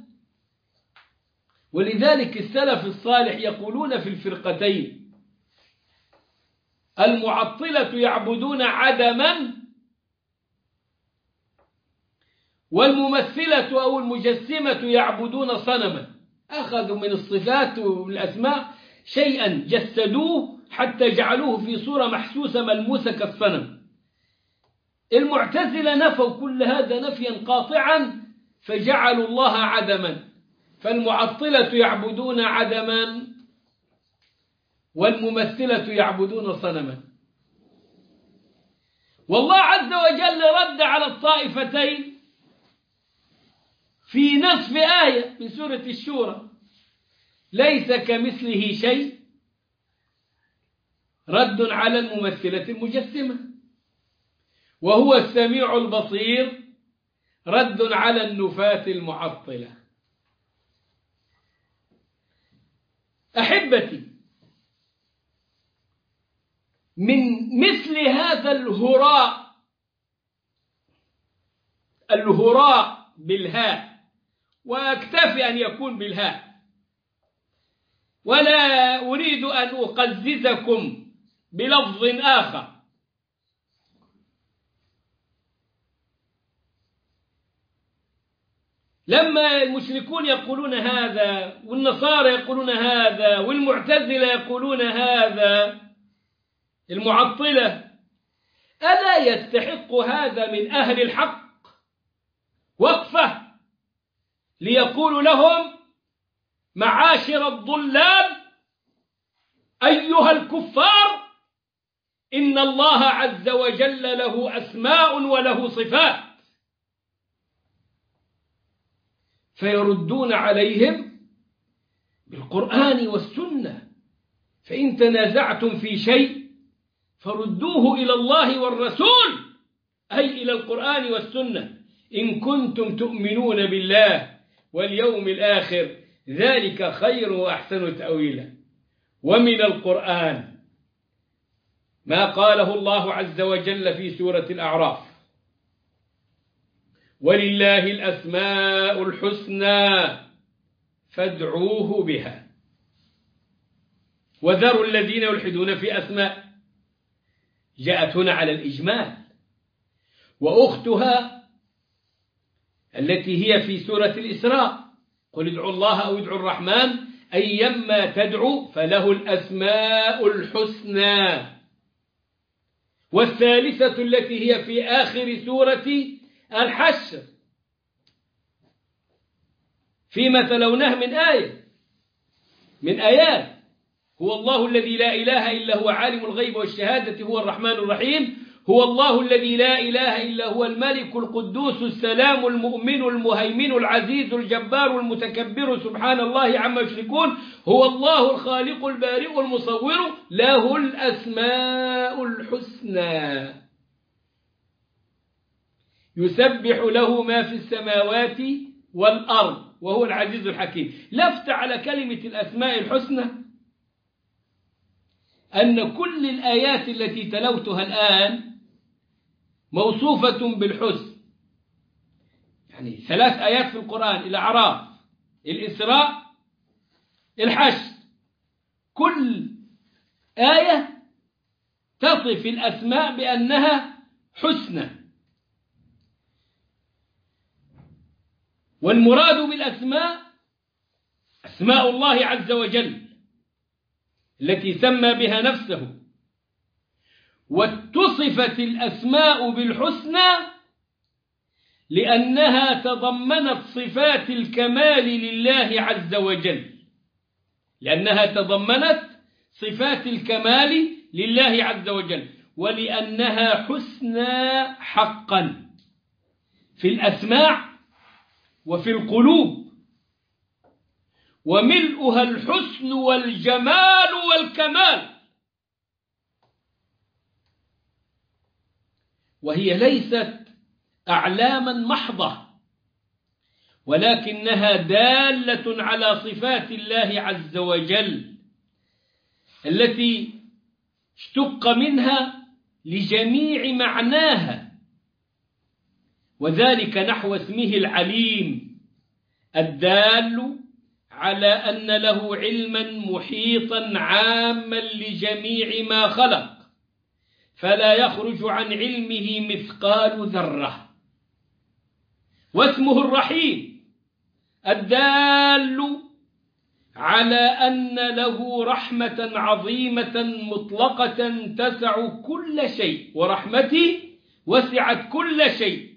ولذلك السلف الصالح يقولون في الفرقتين: المعطلة يعبدون عدما، والممثلة أو المجسمة يعبدون صنما. أخذوا من الصفات والأسماء شيئا جسدوه حتى جعلوه في صورة محسوسة ملموسة كالصنم. المعتزلة نفوا كل هذا نفيا قاطعا فجعلوا الله عدما. فالمعطلة يعبدون عدما والممثلة يعبدون صنما. والله عز وجل رد على الطائفتين في نصف آية من سورة الشورى: ليس كمثله شيء، رد على الممثلة المجسمة، وهو السميع البصير، رد على النفاة المعطلة. أحبتي، من مثل هذا الهراء، الهراء بالهاء، وأكتفي أن يكون بالهاء، ولا أريد أن أقززكم بلفظ آخر. لما المشركون يقولون هذا، والنصارى يقولون هذا، والمعتزلة يقولون هذا، المعطلة، ألا يستحق هذا من أهل الحق وقفة ليقول لهم: معاشر الضلال أيها الكفار، إن الله عز وجل له أسماء وله صفات، فيردون عليهم بالقرآن والسنة. فإن تنازعتم في شيء فردوه إلى الله والرسول، أي إلى القرآن والسنة، إن كنتم تؤمنون بالله واليوم الآخر، ذلك خير وأحسن تأويلا. ومن القرآن ما قاله الله عز وجل في سورة الأعراف: ولله الأسماء الحسنى فادعوه بها وذروا الذين يلحدون في أسماء. جاءت هنا على الإجمال. وأختها التي هي في سورة الإسراء: قل ادعوا الله أو ادعوا الرحمن أيما تدعو فله الأسماء الحسنى. والثالثة التي هي في آخر سورة الحشر: فيما تلوناه من آية من آيات: هو الله الذي لا إله إلا هو عالم الغيب والشهادة هو الرحمن الرحيم، هو الله الذي لا إله إلا هو الملك القدوس السلام المؤمن المهيمن العزيز الجبار المتكبر سبحان الله عما يشركون، هو الله الخالق البارئ المصور، له الأسماء الحسنى، يسبح له ما في السماوات والأرض وهو العزيز الحكيم. لفت على كلمة الأسماء الحسنى أن كل الآيات التي تلوتها الآن موصوفة بالحسن. يعني ثلاث آيات في القرآن: الأعراف، الإسراء، الحشر، كل آية تصف الأسماء بأنها حسنى. والمراد بالأسماء أسماء الله عز وجل التي سمى بها نفسه. واتصفت الأسماء بالحسنى لأنها تضمنت صفات الكمال لله عز وجل، لأنها تضمنت صفات الكمال لله عز وجل، ولأنها حسنى حقا في الأسماع وفي القلوب، وملؤها الحسن والجمال والكمال. وهي ليست أعلاما محضة، ولكنها دالة على صفات الله عز وجل التي اشتق منها لجميع معناها، وذلك نحو اسمه العليم الدال على أن له علما محيطا عاما لجميع ما خلق، فلا يخرج عن علمه مثقال ذرة. واسمه الرحيم الدال على أن له رحمة عظيمة مطلقة تسع كل شيء، ورحمتي وسعت كل شيء.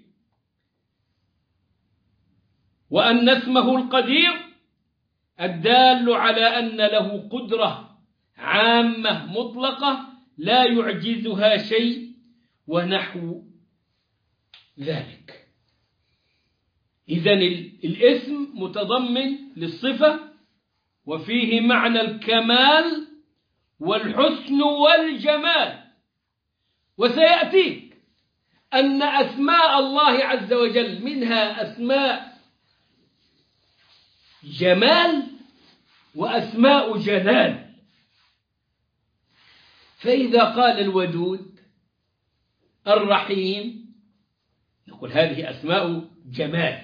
وأن اسمه القدير الدال على أن له قدرة عامة مطلقة لا يعجزها شيء ونحو ذلك. إذن الاسم متضمن للصفة وفيه معنى الكمال والحسن والجمال. وسيأتيك أن أسماء الله عز وجل منها أسماء جمال وأسماء جلال. فإذا قال الودود الرحيم نقول هذه أسماء جمال،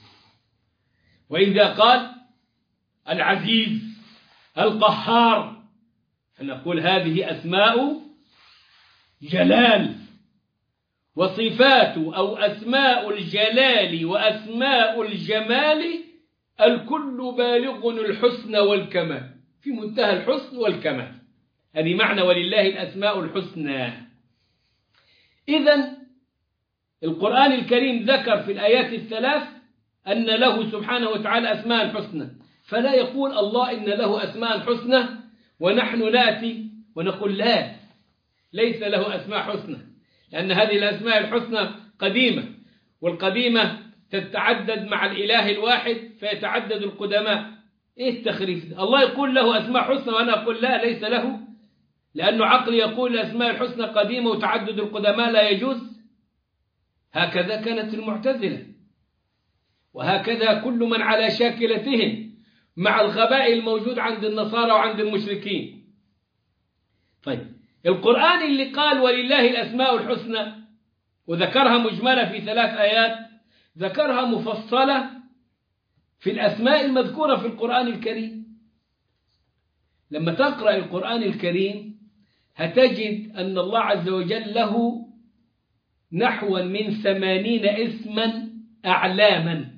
وإذا قال العزيز القهار فنقول هذه أسماء جلال. وصفات أو أسماء الجلال وأسماء الجمال الكل بالغ الحسن والكمال، في منتهى الحسن والكمال. هذه معنى ولله الأسماء الحسنى. إذن القرآن الكريم ذكر في الآيات الثلاث أن له سبحانه وتعالى أسماء حسنى، فلا يقول الله إن له أسماء حسنى ونحن نأتي ونقول لا ليس له أسماء حسنى، لأن هذه الأسماء الحسنى قديمة، والقديمة تتعدد مع الإله الواحد فيتعدد القدماء. إيه التخريف ده؟ الله يقول له أسماء حسنى وأنا أقول لا ليس له، لأنه عقلي يقول الأسماء الحسنى قديمة وتعدد القدماء لا يجوز. هكذا كانت المعتزلة، وهكذا كل من على شاكلتهم مع الغباء الموجود عند النصارى وعند المشركين. طيب القرآن اللي قال ولله الأسماء الحسنى وذكرها مجملة في ثلاث آيات، ذكرها مفصلة في الأسماء المذكورة في القرآن الكريم. لما تقرأ القرآن الكريم هتجد أن الله عز وجل له نحو من ثمانين اسما أعلاما.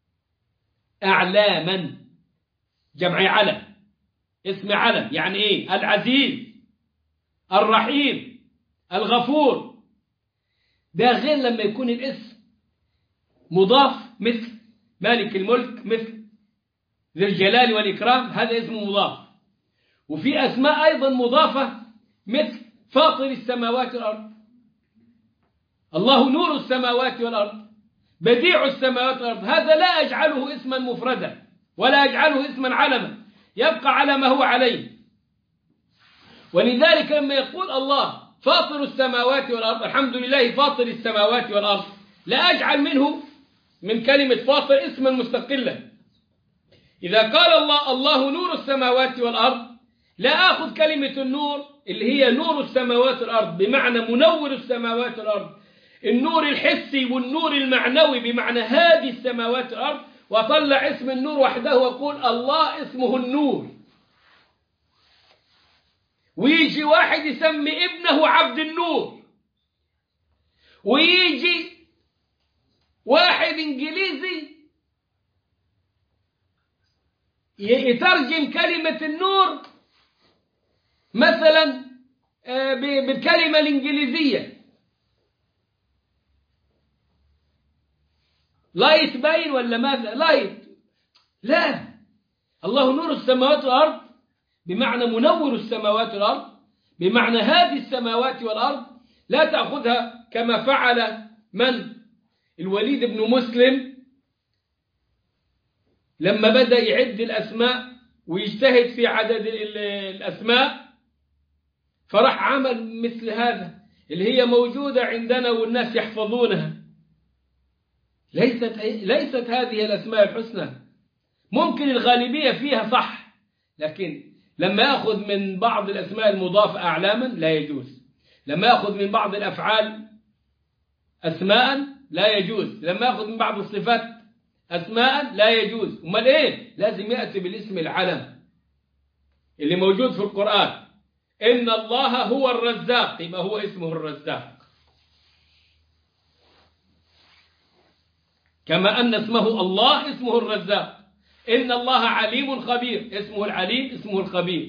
أعلاما جمع علم، اسم علم يعني إيه؟ العزيز الرحيم الغفور. ده غير لما يكون الاسم مضاف مثل مالك الملك، مثل ذي الجلال والإكرام، هذا اسم مضاف. وفي أسماء أيضا مضافة مثل فاطر السماوات والأرض، الله نور السماوات والأرض، بديع السماوات والأرض. هذا لا أجعله اسما مفردا ولا أجعله اسما علما، يبقى على ما هو عليه. ولذلك لما يقول الله فاطر السماوات والأرض، الحمد لله فاطر السماوات والأرض، لا أجعل منه من كلمة فاطر اسما مستقلا. إذا قال الله الله نور السماوات والأرض، لا أخذ كلمة النور اللي هي نور السماوات والأرض بمعنى منور السماوات والأرض، النور الحسي والنور المعنوي بمعنى هذه السماوات والأرض، وأطلع اسم النور وحده وأقول الله اسمه النور. ويجي واحد يسمي ابنه عبد النور، ويجي واحد إنجليزي يترجم كلمة النور مثلا بالكلمة الإنجليزية لايت باين ولا ماذا لايت. لا، الله نور السماوات والأرض بمعنى منور السماوات والأرض، بمعنى هذه السماوات والأرض. لا تأخذها كما فعل من الوليد بن مسلم لما بدأ يعد الأسماء ويجتهد في عدد الأسماء، فرح عمل مثل هذا اللي هي موجودة عندنا والناس يحفظونها. ليست ليست هذه الأسماء الحسنى. ممكن الغالبية فيها صح، لكن لما يأخذ من بعض الأسماء المضافة أعلاما لا يجوز، لما يأخذ من بعض الأفعال أسماء لا يجوز، لما يأخذ من بعض الصفات أسماء لا يجوز. أمال إيه؟ لازم يأتي بالاسم العلم اللي موجود في القرآن. إن الله هو الرزاق، يبقى هو اسمه الرزاق، كما أن اسمه الله اسمه الرزاق. إن الله عليم خبير، اسمه العليم اسمه الخبير،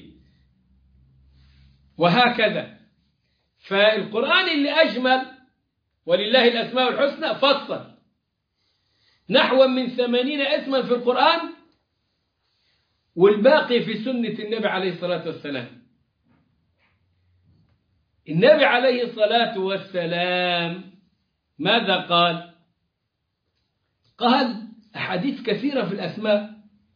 وهكذا. فالقرآن اللي أجمل ولله الأسماء الحسنى فصل نحو من ثمانين اسما في القرآن، والباقي في سنة النبي عليه الصلاة والسلام. النبي عليه الصلاة والسلام ماذا قال؟ قال أحاديث كثيرة في الأسماء،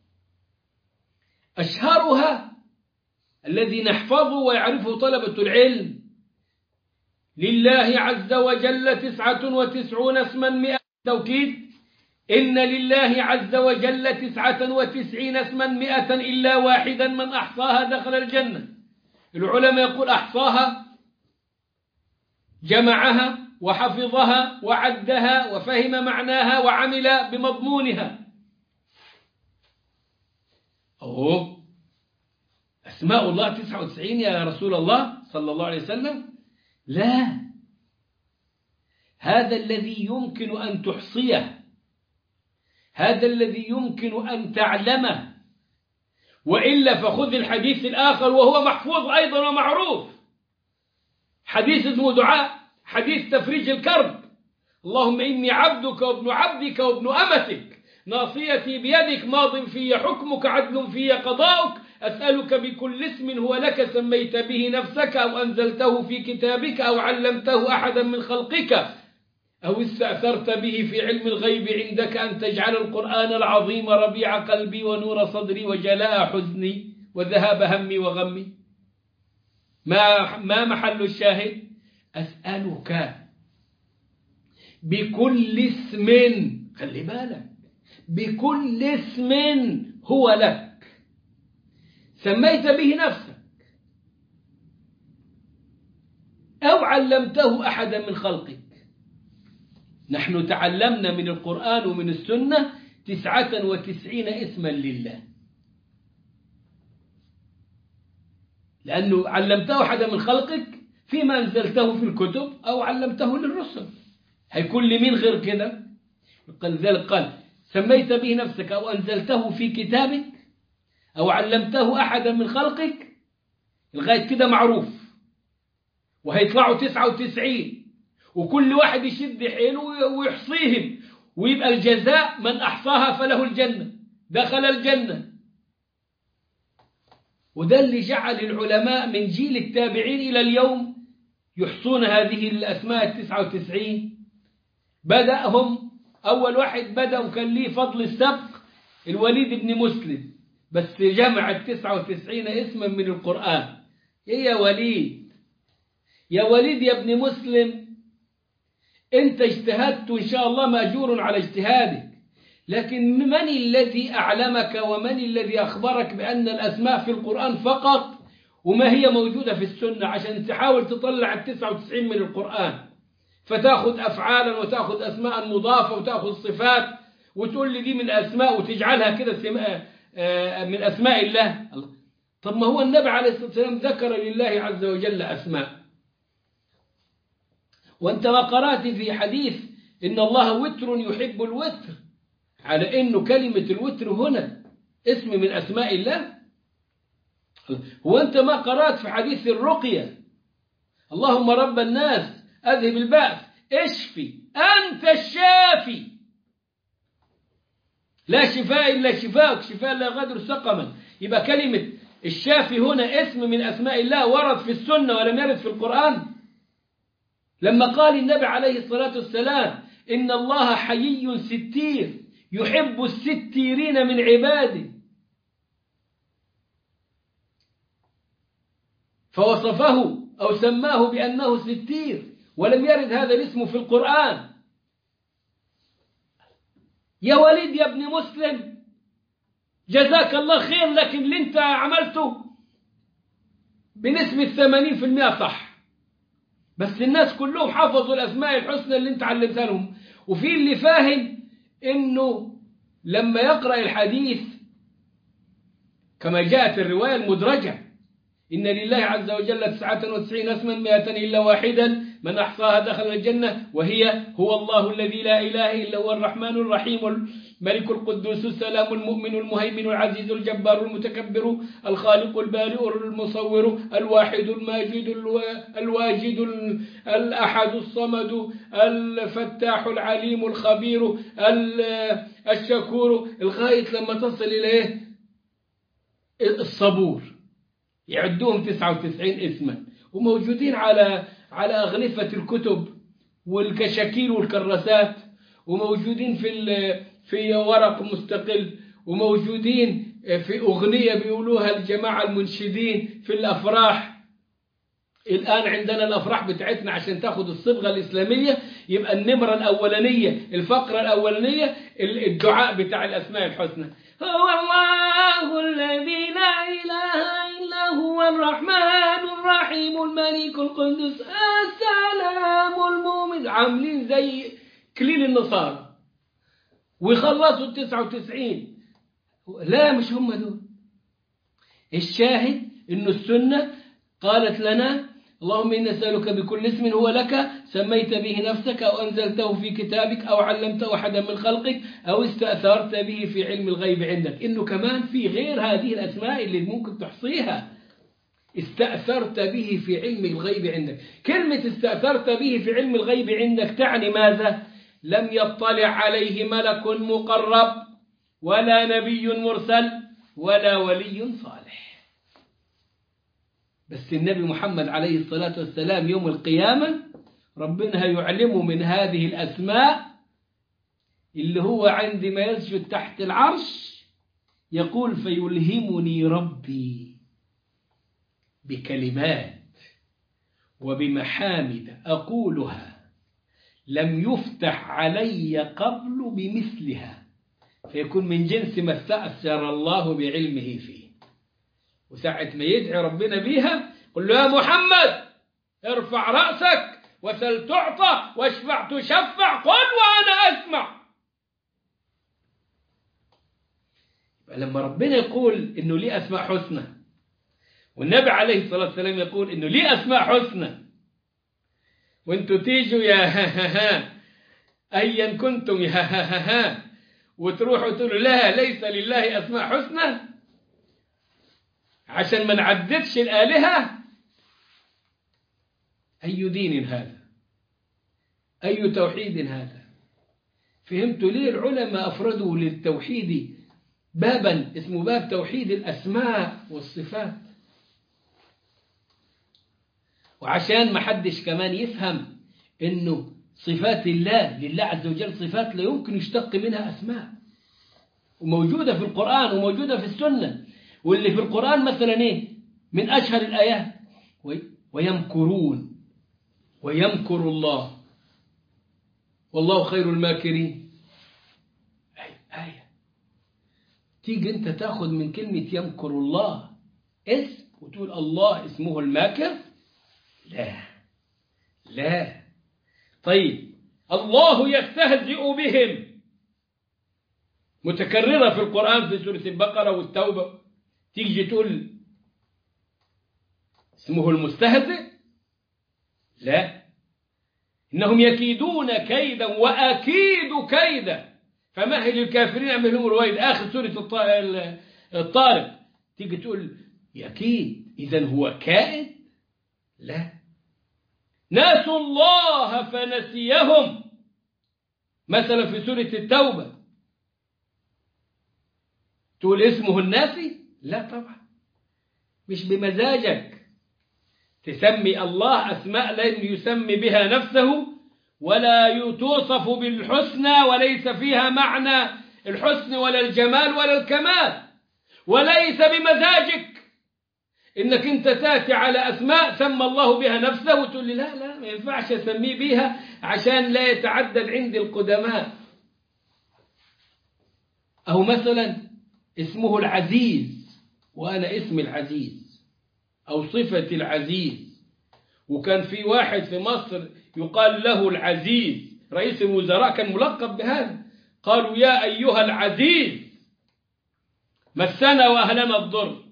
أشهرها الذي نحفظه ويعرفه طلبة العلم: لله عز وجل تسعة وتسعون اسما مئة. توكيد: إن لله عز وجل تسعة وتسعين اسما مئة إلا واحدا من أحصاها دخل الجنة. العلماء يقول أحصاها جمعها وحفظها وعدها وفهم معناها وعمل بمضمونها. أوه، أسماء الله تسعة وتسعين يا رسول الله صلى الله عليه وسلم؟ لا، هذا الذي يمكن أن تحصيه، هذا الذي يمكن أن تعلمه، وإلا فخذ الحديث الآخر وهو محفوظ أيضا ومعروف، حديث اسمه دعاء، حديث تفريج الكرب: اللهم إني عبدك وابن عبدك وابن أمتك، ناصيتي بيدك، ماض في حكمك، عدل في قضاؤك، أسألك بكل اسم هو لك سميت به نفسك أو أنزلته في كتابك أو علمته أحدا من خلقك أو استأثرت به في علم الغيب عندك أن تجعل القرآن العظيم ربيع قلبي ونور صدري وجلاء حزني وذهاب همي وغمي. ما ما محل الشاهد؟ أسألك بكل اسم، خلي بالك، بكل اسم هو لك سميت به نفسك أو علمته أحدا من خلقك. نحن تعلمنا من القرآن ومن السنة تسعة وتسعين اسما لله، لأنه علمته أحدا من خلقك فيما أنزلته في الكتب أو علمته للرسل. هيكون لمين غير كده؟ قال ذلك قال سميت به نفسك أو أنزلته في كتابك أو علمته أحدا من خلقك، لغاية كده معروف، وهيطلعوا تسعة وتسعين، وكل واحد يشد حيله ويحصيهم، ويبقى الجزاء من أحصاها فله الجنة، دخل الجنة. وده اللي جعل العلماء من جيل التابعين إلى اليوم يحصون هذه الأسماء التسعة وتسعين. بدأهم أول واحد بدأ وكان ليه فضل السبق الوليد بن مسلم، بس جمع التسعة وتسعين اسما من القرآن. إيه يا وليد، يا وليد يا ابن مسلم، أنت اجتهدت وإن شاء الله مأجور على اجتهادك، لكن من الذي أعلمك ومن الذي أخبرك بأن الأسماء في القرآن فقط وما هي موجودة في السنة، عشان تحاول تطلع التسعة وتسعين من القرآن، فتأخذ أفعالا وتأخذ أسماء مضافة وتأخذ صفات وتقول لي دي من أسماء وتجعلها كده من أسماء الله. طب ما هو النبي عليه الصلاة والسلام ذكر لله عز وجل أسماء، وأنت ما قرأت في حديث إن الله وتر يحب الوتر، على إنه كلمة الوتر هنا اسم من أسماء الله. هو أنت ما قرأت في حديث الرقية اللهم رب الناس أذهب البأس اشفي أنت الشافي لا شفاء إلا شفاءك شفاء لا يغادر سقما. يبقى كلمة الشافي هنا اسم من أسماء الله ورد في السنة ولم يرد في القرآن. لما قال النبي عليه الصلاة والسلام إن الله حيي ستير يحب الستيرين من عباده، فوصفه أو سماه بأنه ستير ولم يرد هذا الاسم في القرآن. يا وليد يا ابن مسلم، جزاك الله خير، لكن اللي انت عملته بنسبة ثمانين في المئة صح، بس الناس كلهم حفظوا الأسماء الحسنى اللي انت علمتها لهم. وفي اللي فاهم انه لما يقرأ الحديث كما جاءت الرواية المدرجة إن لله عز وجل تسعة وتسعين اسما مئة إلا واحدا من أحصاها دخل الجنة، وهي هو الله الذي لا إله إلا هو الرحمن الرحيم الملك القدوس السلام المؤمن المهيمن العزيز الجبار المتكبر الخالق البارئ المصور الواحد الماجد الواجد الأحد الصمد الفتاح العليم الخبير الشكور، لغاية لما تصل إليه الصبور. يعدوهم تسعة وتسعين اسما، وموجودين على على أغلفة الكتب والكشاكيل والكراسات، وموجودين في في ورق مستقل، وموجودين في أغنية بيقولوها الجماعة المنشدين في الأفراح. الآن عندنا الأفراح بتاعتنا عشان تاخد الصبغة الإسلامية يبقى النمرة الأولانية، الفقرة الأولانية الدعاء بتاع الأسماء الحسنى: هو الله الذي لا إله إلا هو الرحمن الرحيم الملك القدوس السلام المؤمن. عاملين زي كليل النصارى ويخلصوا التسعة وتسعين. لا، مش هم دول. الشاهد إنه السنة قالت لنا: اللهم إنا نسألك بكل اسم هو لك سميت به نفسك أو أنزلته في كتابك أو علمته أحدا من خلقك أو استأثرت به في علم الغيب عندك. إنه كمان في غير هذه الأسماء اللي ممكن تحصيها. استأثرت به في علم الغيب عندك. كلمة استأثرت به في علم الغيب عندك تعني ماذا؟ لم يطلع عليه ملك مقرب ولا نبي مرسل ولا ولي صالح. بس النبي محمد عليه الصلاة والسلام يوم القيامة ربنا يعلمه من هذه الأسماء، اللي هو عندما يسجد تحت العرش يقول: فيلهمني ربي بكلمات وبمحامد أقولها لم يفتح علي قبل بمثلها، فيكون من جنس ما استأثر الله بعلمه فيه. وساعة ما يدعي ربنا بيها قل له: يا محمد ارفع رأسك وسل تعطى واشفع تشفع، قل وأنا أسمع. لما ربنا يقول إنه ليه أسماء حسنى، والنبي عليه الصلاة والسلام يقول إنه ليه أسماء حسنى، وانتوا تيجوا يا ها ها ها أيا كنتم يا ها ها ها وتروحوا تقولوا لا ليس لله أسماء حسنى عشان ما نعددش الآلهة. أي دين هذا؟ أي توحيد هذا؟ فهمتوا ليه العلماء أفردوا للتوحيد بابا اسمه باب توحيد الأسماء والصفات؟ وعشان ما حدش كمان يفهم إنه صفات الله لله عز وجل صفات لا يمكن يشتق منها أسماء، وموجودة في القرآن وموجودة في السنة. واللي في القرآن مثلا إيه من أشهر الآيات: ويمكرون ويمكر الله والله خير الماكرين. أي آية تيجي أنت تأخذ من كلمة يمكر الله اسم وتقول الله اسمه الماكر؟ لا لا. طيب الله يستهزئ بهم متكررة في القرآن في سورة البقرة والتوبة، تيجي تقول اسمه المستهزئ؟ لا. إنهم يكيدون كيدا وأكيد كيدا فمهل الكافرين أمهلهم رويد. آخر سورة الطارق تيجي تقول يكيد، إذن هو كائد؟ لا. ناسوا الله فنسيهم مثلا في سورة التوبة، تقول اسمه الناسي؟ لا طبعا، مش بمزاجك تسمي الله أسماء لم يسمي بها نفسه ولا توصف بالحسنى وليس فيها معنى الحسن ولا الجمال ولا الكمال، وليس بمزاجك إنك أنت تأتي على أسماء سمى الله بها نفسه وتقول لي لا لا ما ينفعش أسميه بها عشان لا يتعدد عندي القدماء. أو مثلا اسمه العزيز وأنا اسمي العزيز أو صفة العزيز، وكان في واحد في مصر يقال له العزيز، رئيس الوزراء كان ملقب بهذا، قالوا يا أيها العزيز مسنا وأهلنا الضر.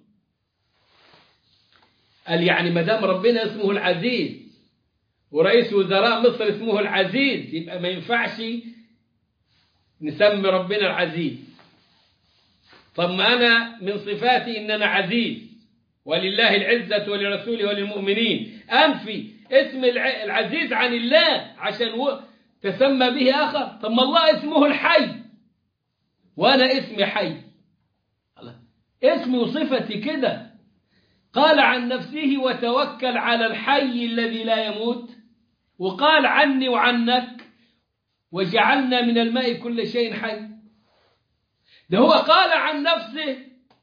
قال يعني ما دام ربنا اسمه العزيز ورئيس وزراء مصر اسمه العزيز يبقى ما ينفعش نسمي ربنا العزيز. طب ما أنا من صفاتي إن أنا عزيز ولله العزة ولرسوله وللمؤمنين، أنفي اسم العزيز عن الله عشان تسمى به آخر؟ طب ما الله اسمه الحي وأنا اسمي حي، الله اسمي وصفتي كده، قال عن نفسه وتوكل على الحي الذي لا يموت، وقال عني وعنك وجعلنا من الماء كل شيء حي. ده هو قال عن نفسه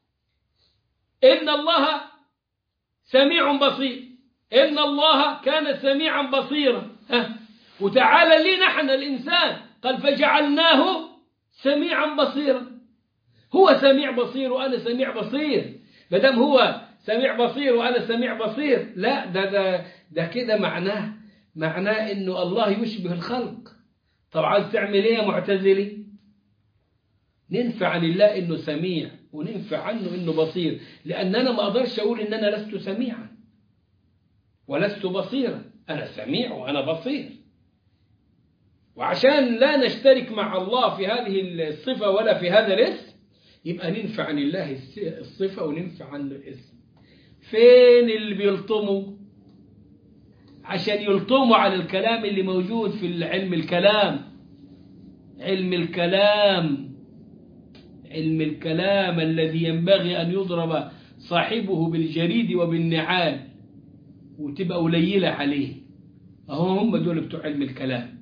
إن الله سميع بصير، إن الله كان سميعا بصيرا. وتعالى لي نحن الإنسان قال فجعلناه سميعا بصيرا. هو سميع بصير وأنا سميع بصير، مادام هو سميع بصير وأنا سميع بصير، لا ده ده ده كده معناه معناه إنه الله يشبه الخلق. طب عايز تعمل إيه يا معتزلي؟ ننفع عن الله إنه سميع وننفع عنه إنه بصير، لأن أنا ما أقدرش أقول إن أنا لست سميعا ولست بصيرا، أنا سميع وأنا بصير. وعشان لا نشترك مع الله في هذه الصفة ولا في هذا الاسم، يبقى ننفع عن الله الصفة وننفع عنه الاسم. فين اللي بيلطموا عشان يلطموا على الكلام اللي موجود في علم الكلام؟ علم الكلام علم الكلام الذي ينبغي أن يضرب صاحبه بالجريد وبالنعال وتبقى قليلة عليه، أهو هم دول بتوع علم الكلام.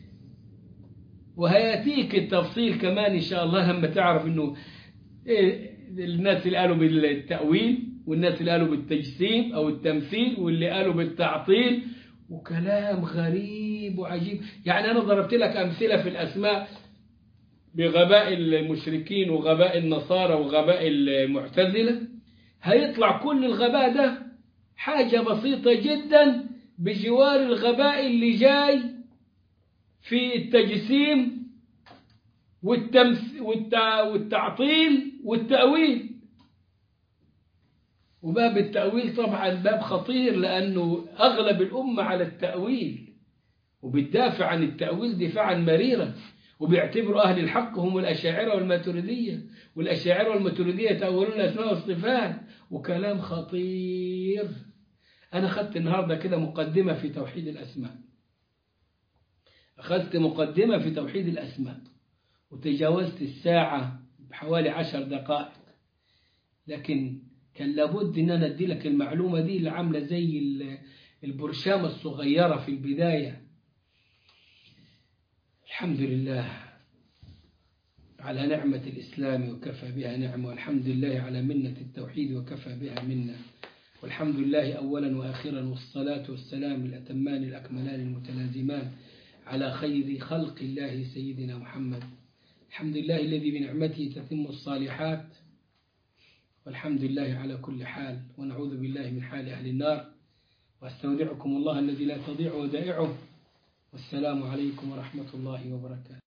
وهياتيك التفصيل كمان إن شاء الله لما تعرف إنه الناس اللي قالوا بالتأويل والناس اللي قالوا بالتجسيم أو التمثيل واللي قالوا بالتعطيل، وكلام غريب وعجيب. يعني أنا ضربت لك أمثلة في الأسماء بغباء المشركين وغباء النصارى وغباء المعتزلة، هيطلع كل الغباء ده حاجة بسيطة جدا بجوار الغباء اللي جاي في التجسيم والتمث... والتع... والتعطيل والتأويل. وباب التأويل طبعا باب خطير، لأنه أغلب الأمة على التأويل وبتدافع عن التأويل دفاعا مريرا، وبيعتبروا أهل الحق هم الأشاعرة والماتريدية، والأشاعرة والماتريدية تأولون الأسماء والصفات، وكلام خطير. أنا أخذت النهاردة كده مقدمة في توحيد الأسماء، أخذت مقدمة في توحيد الأسماء وتجاوزت الساعة بحوالي عشر دقائق، لكن كان لابد أن أنا أدي لك المعلومة دي اللي عاملة زي البرشامة الصغيرة في البداية. الحمد لله على نعمة الإسلام وكفى بها نعمة، والحمد لله على منة التوحيد وكفى بها منة، والحمد لله أولا وآخرا، والصلاة والسلام الأتمان الأكملان المتلازمان على خير خلق الله سيدنا محمد. الحمد لله الذي بنعمته تتم الصالحات، والحمد لله على كل حال، ونعوذ بالله من حال أهل النار، واستودعكم الله الذي لا تضيع ودائعه، والسلام عليكم ورحمة الله وبركاته.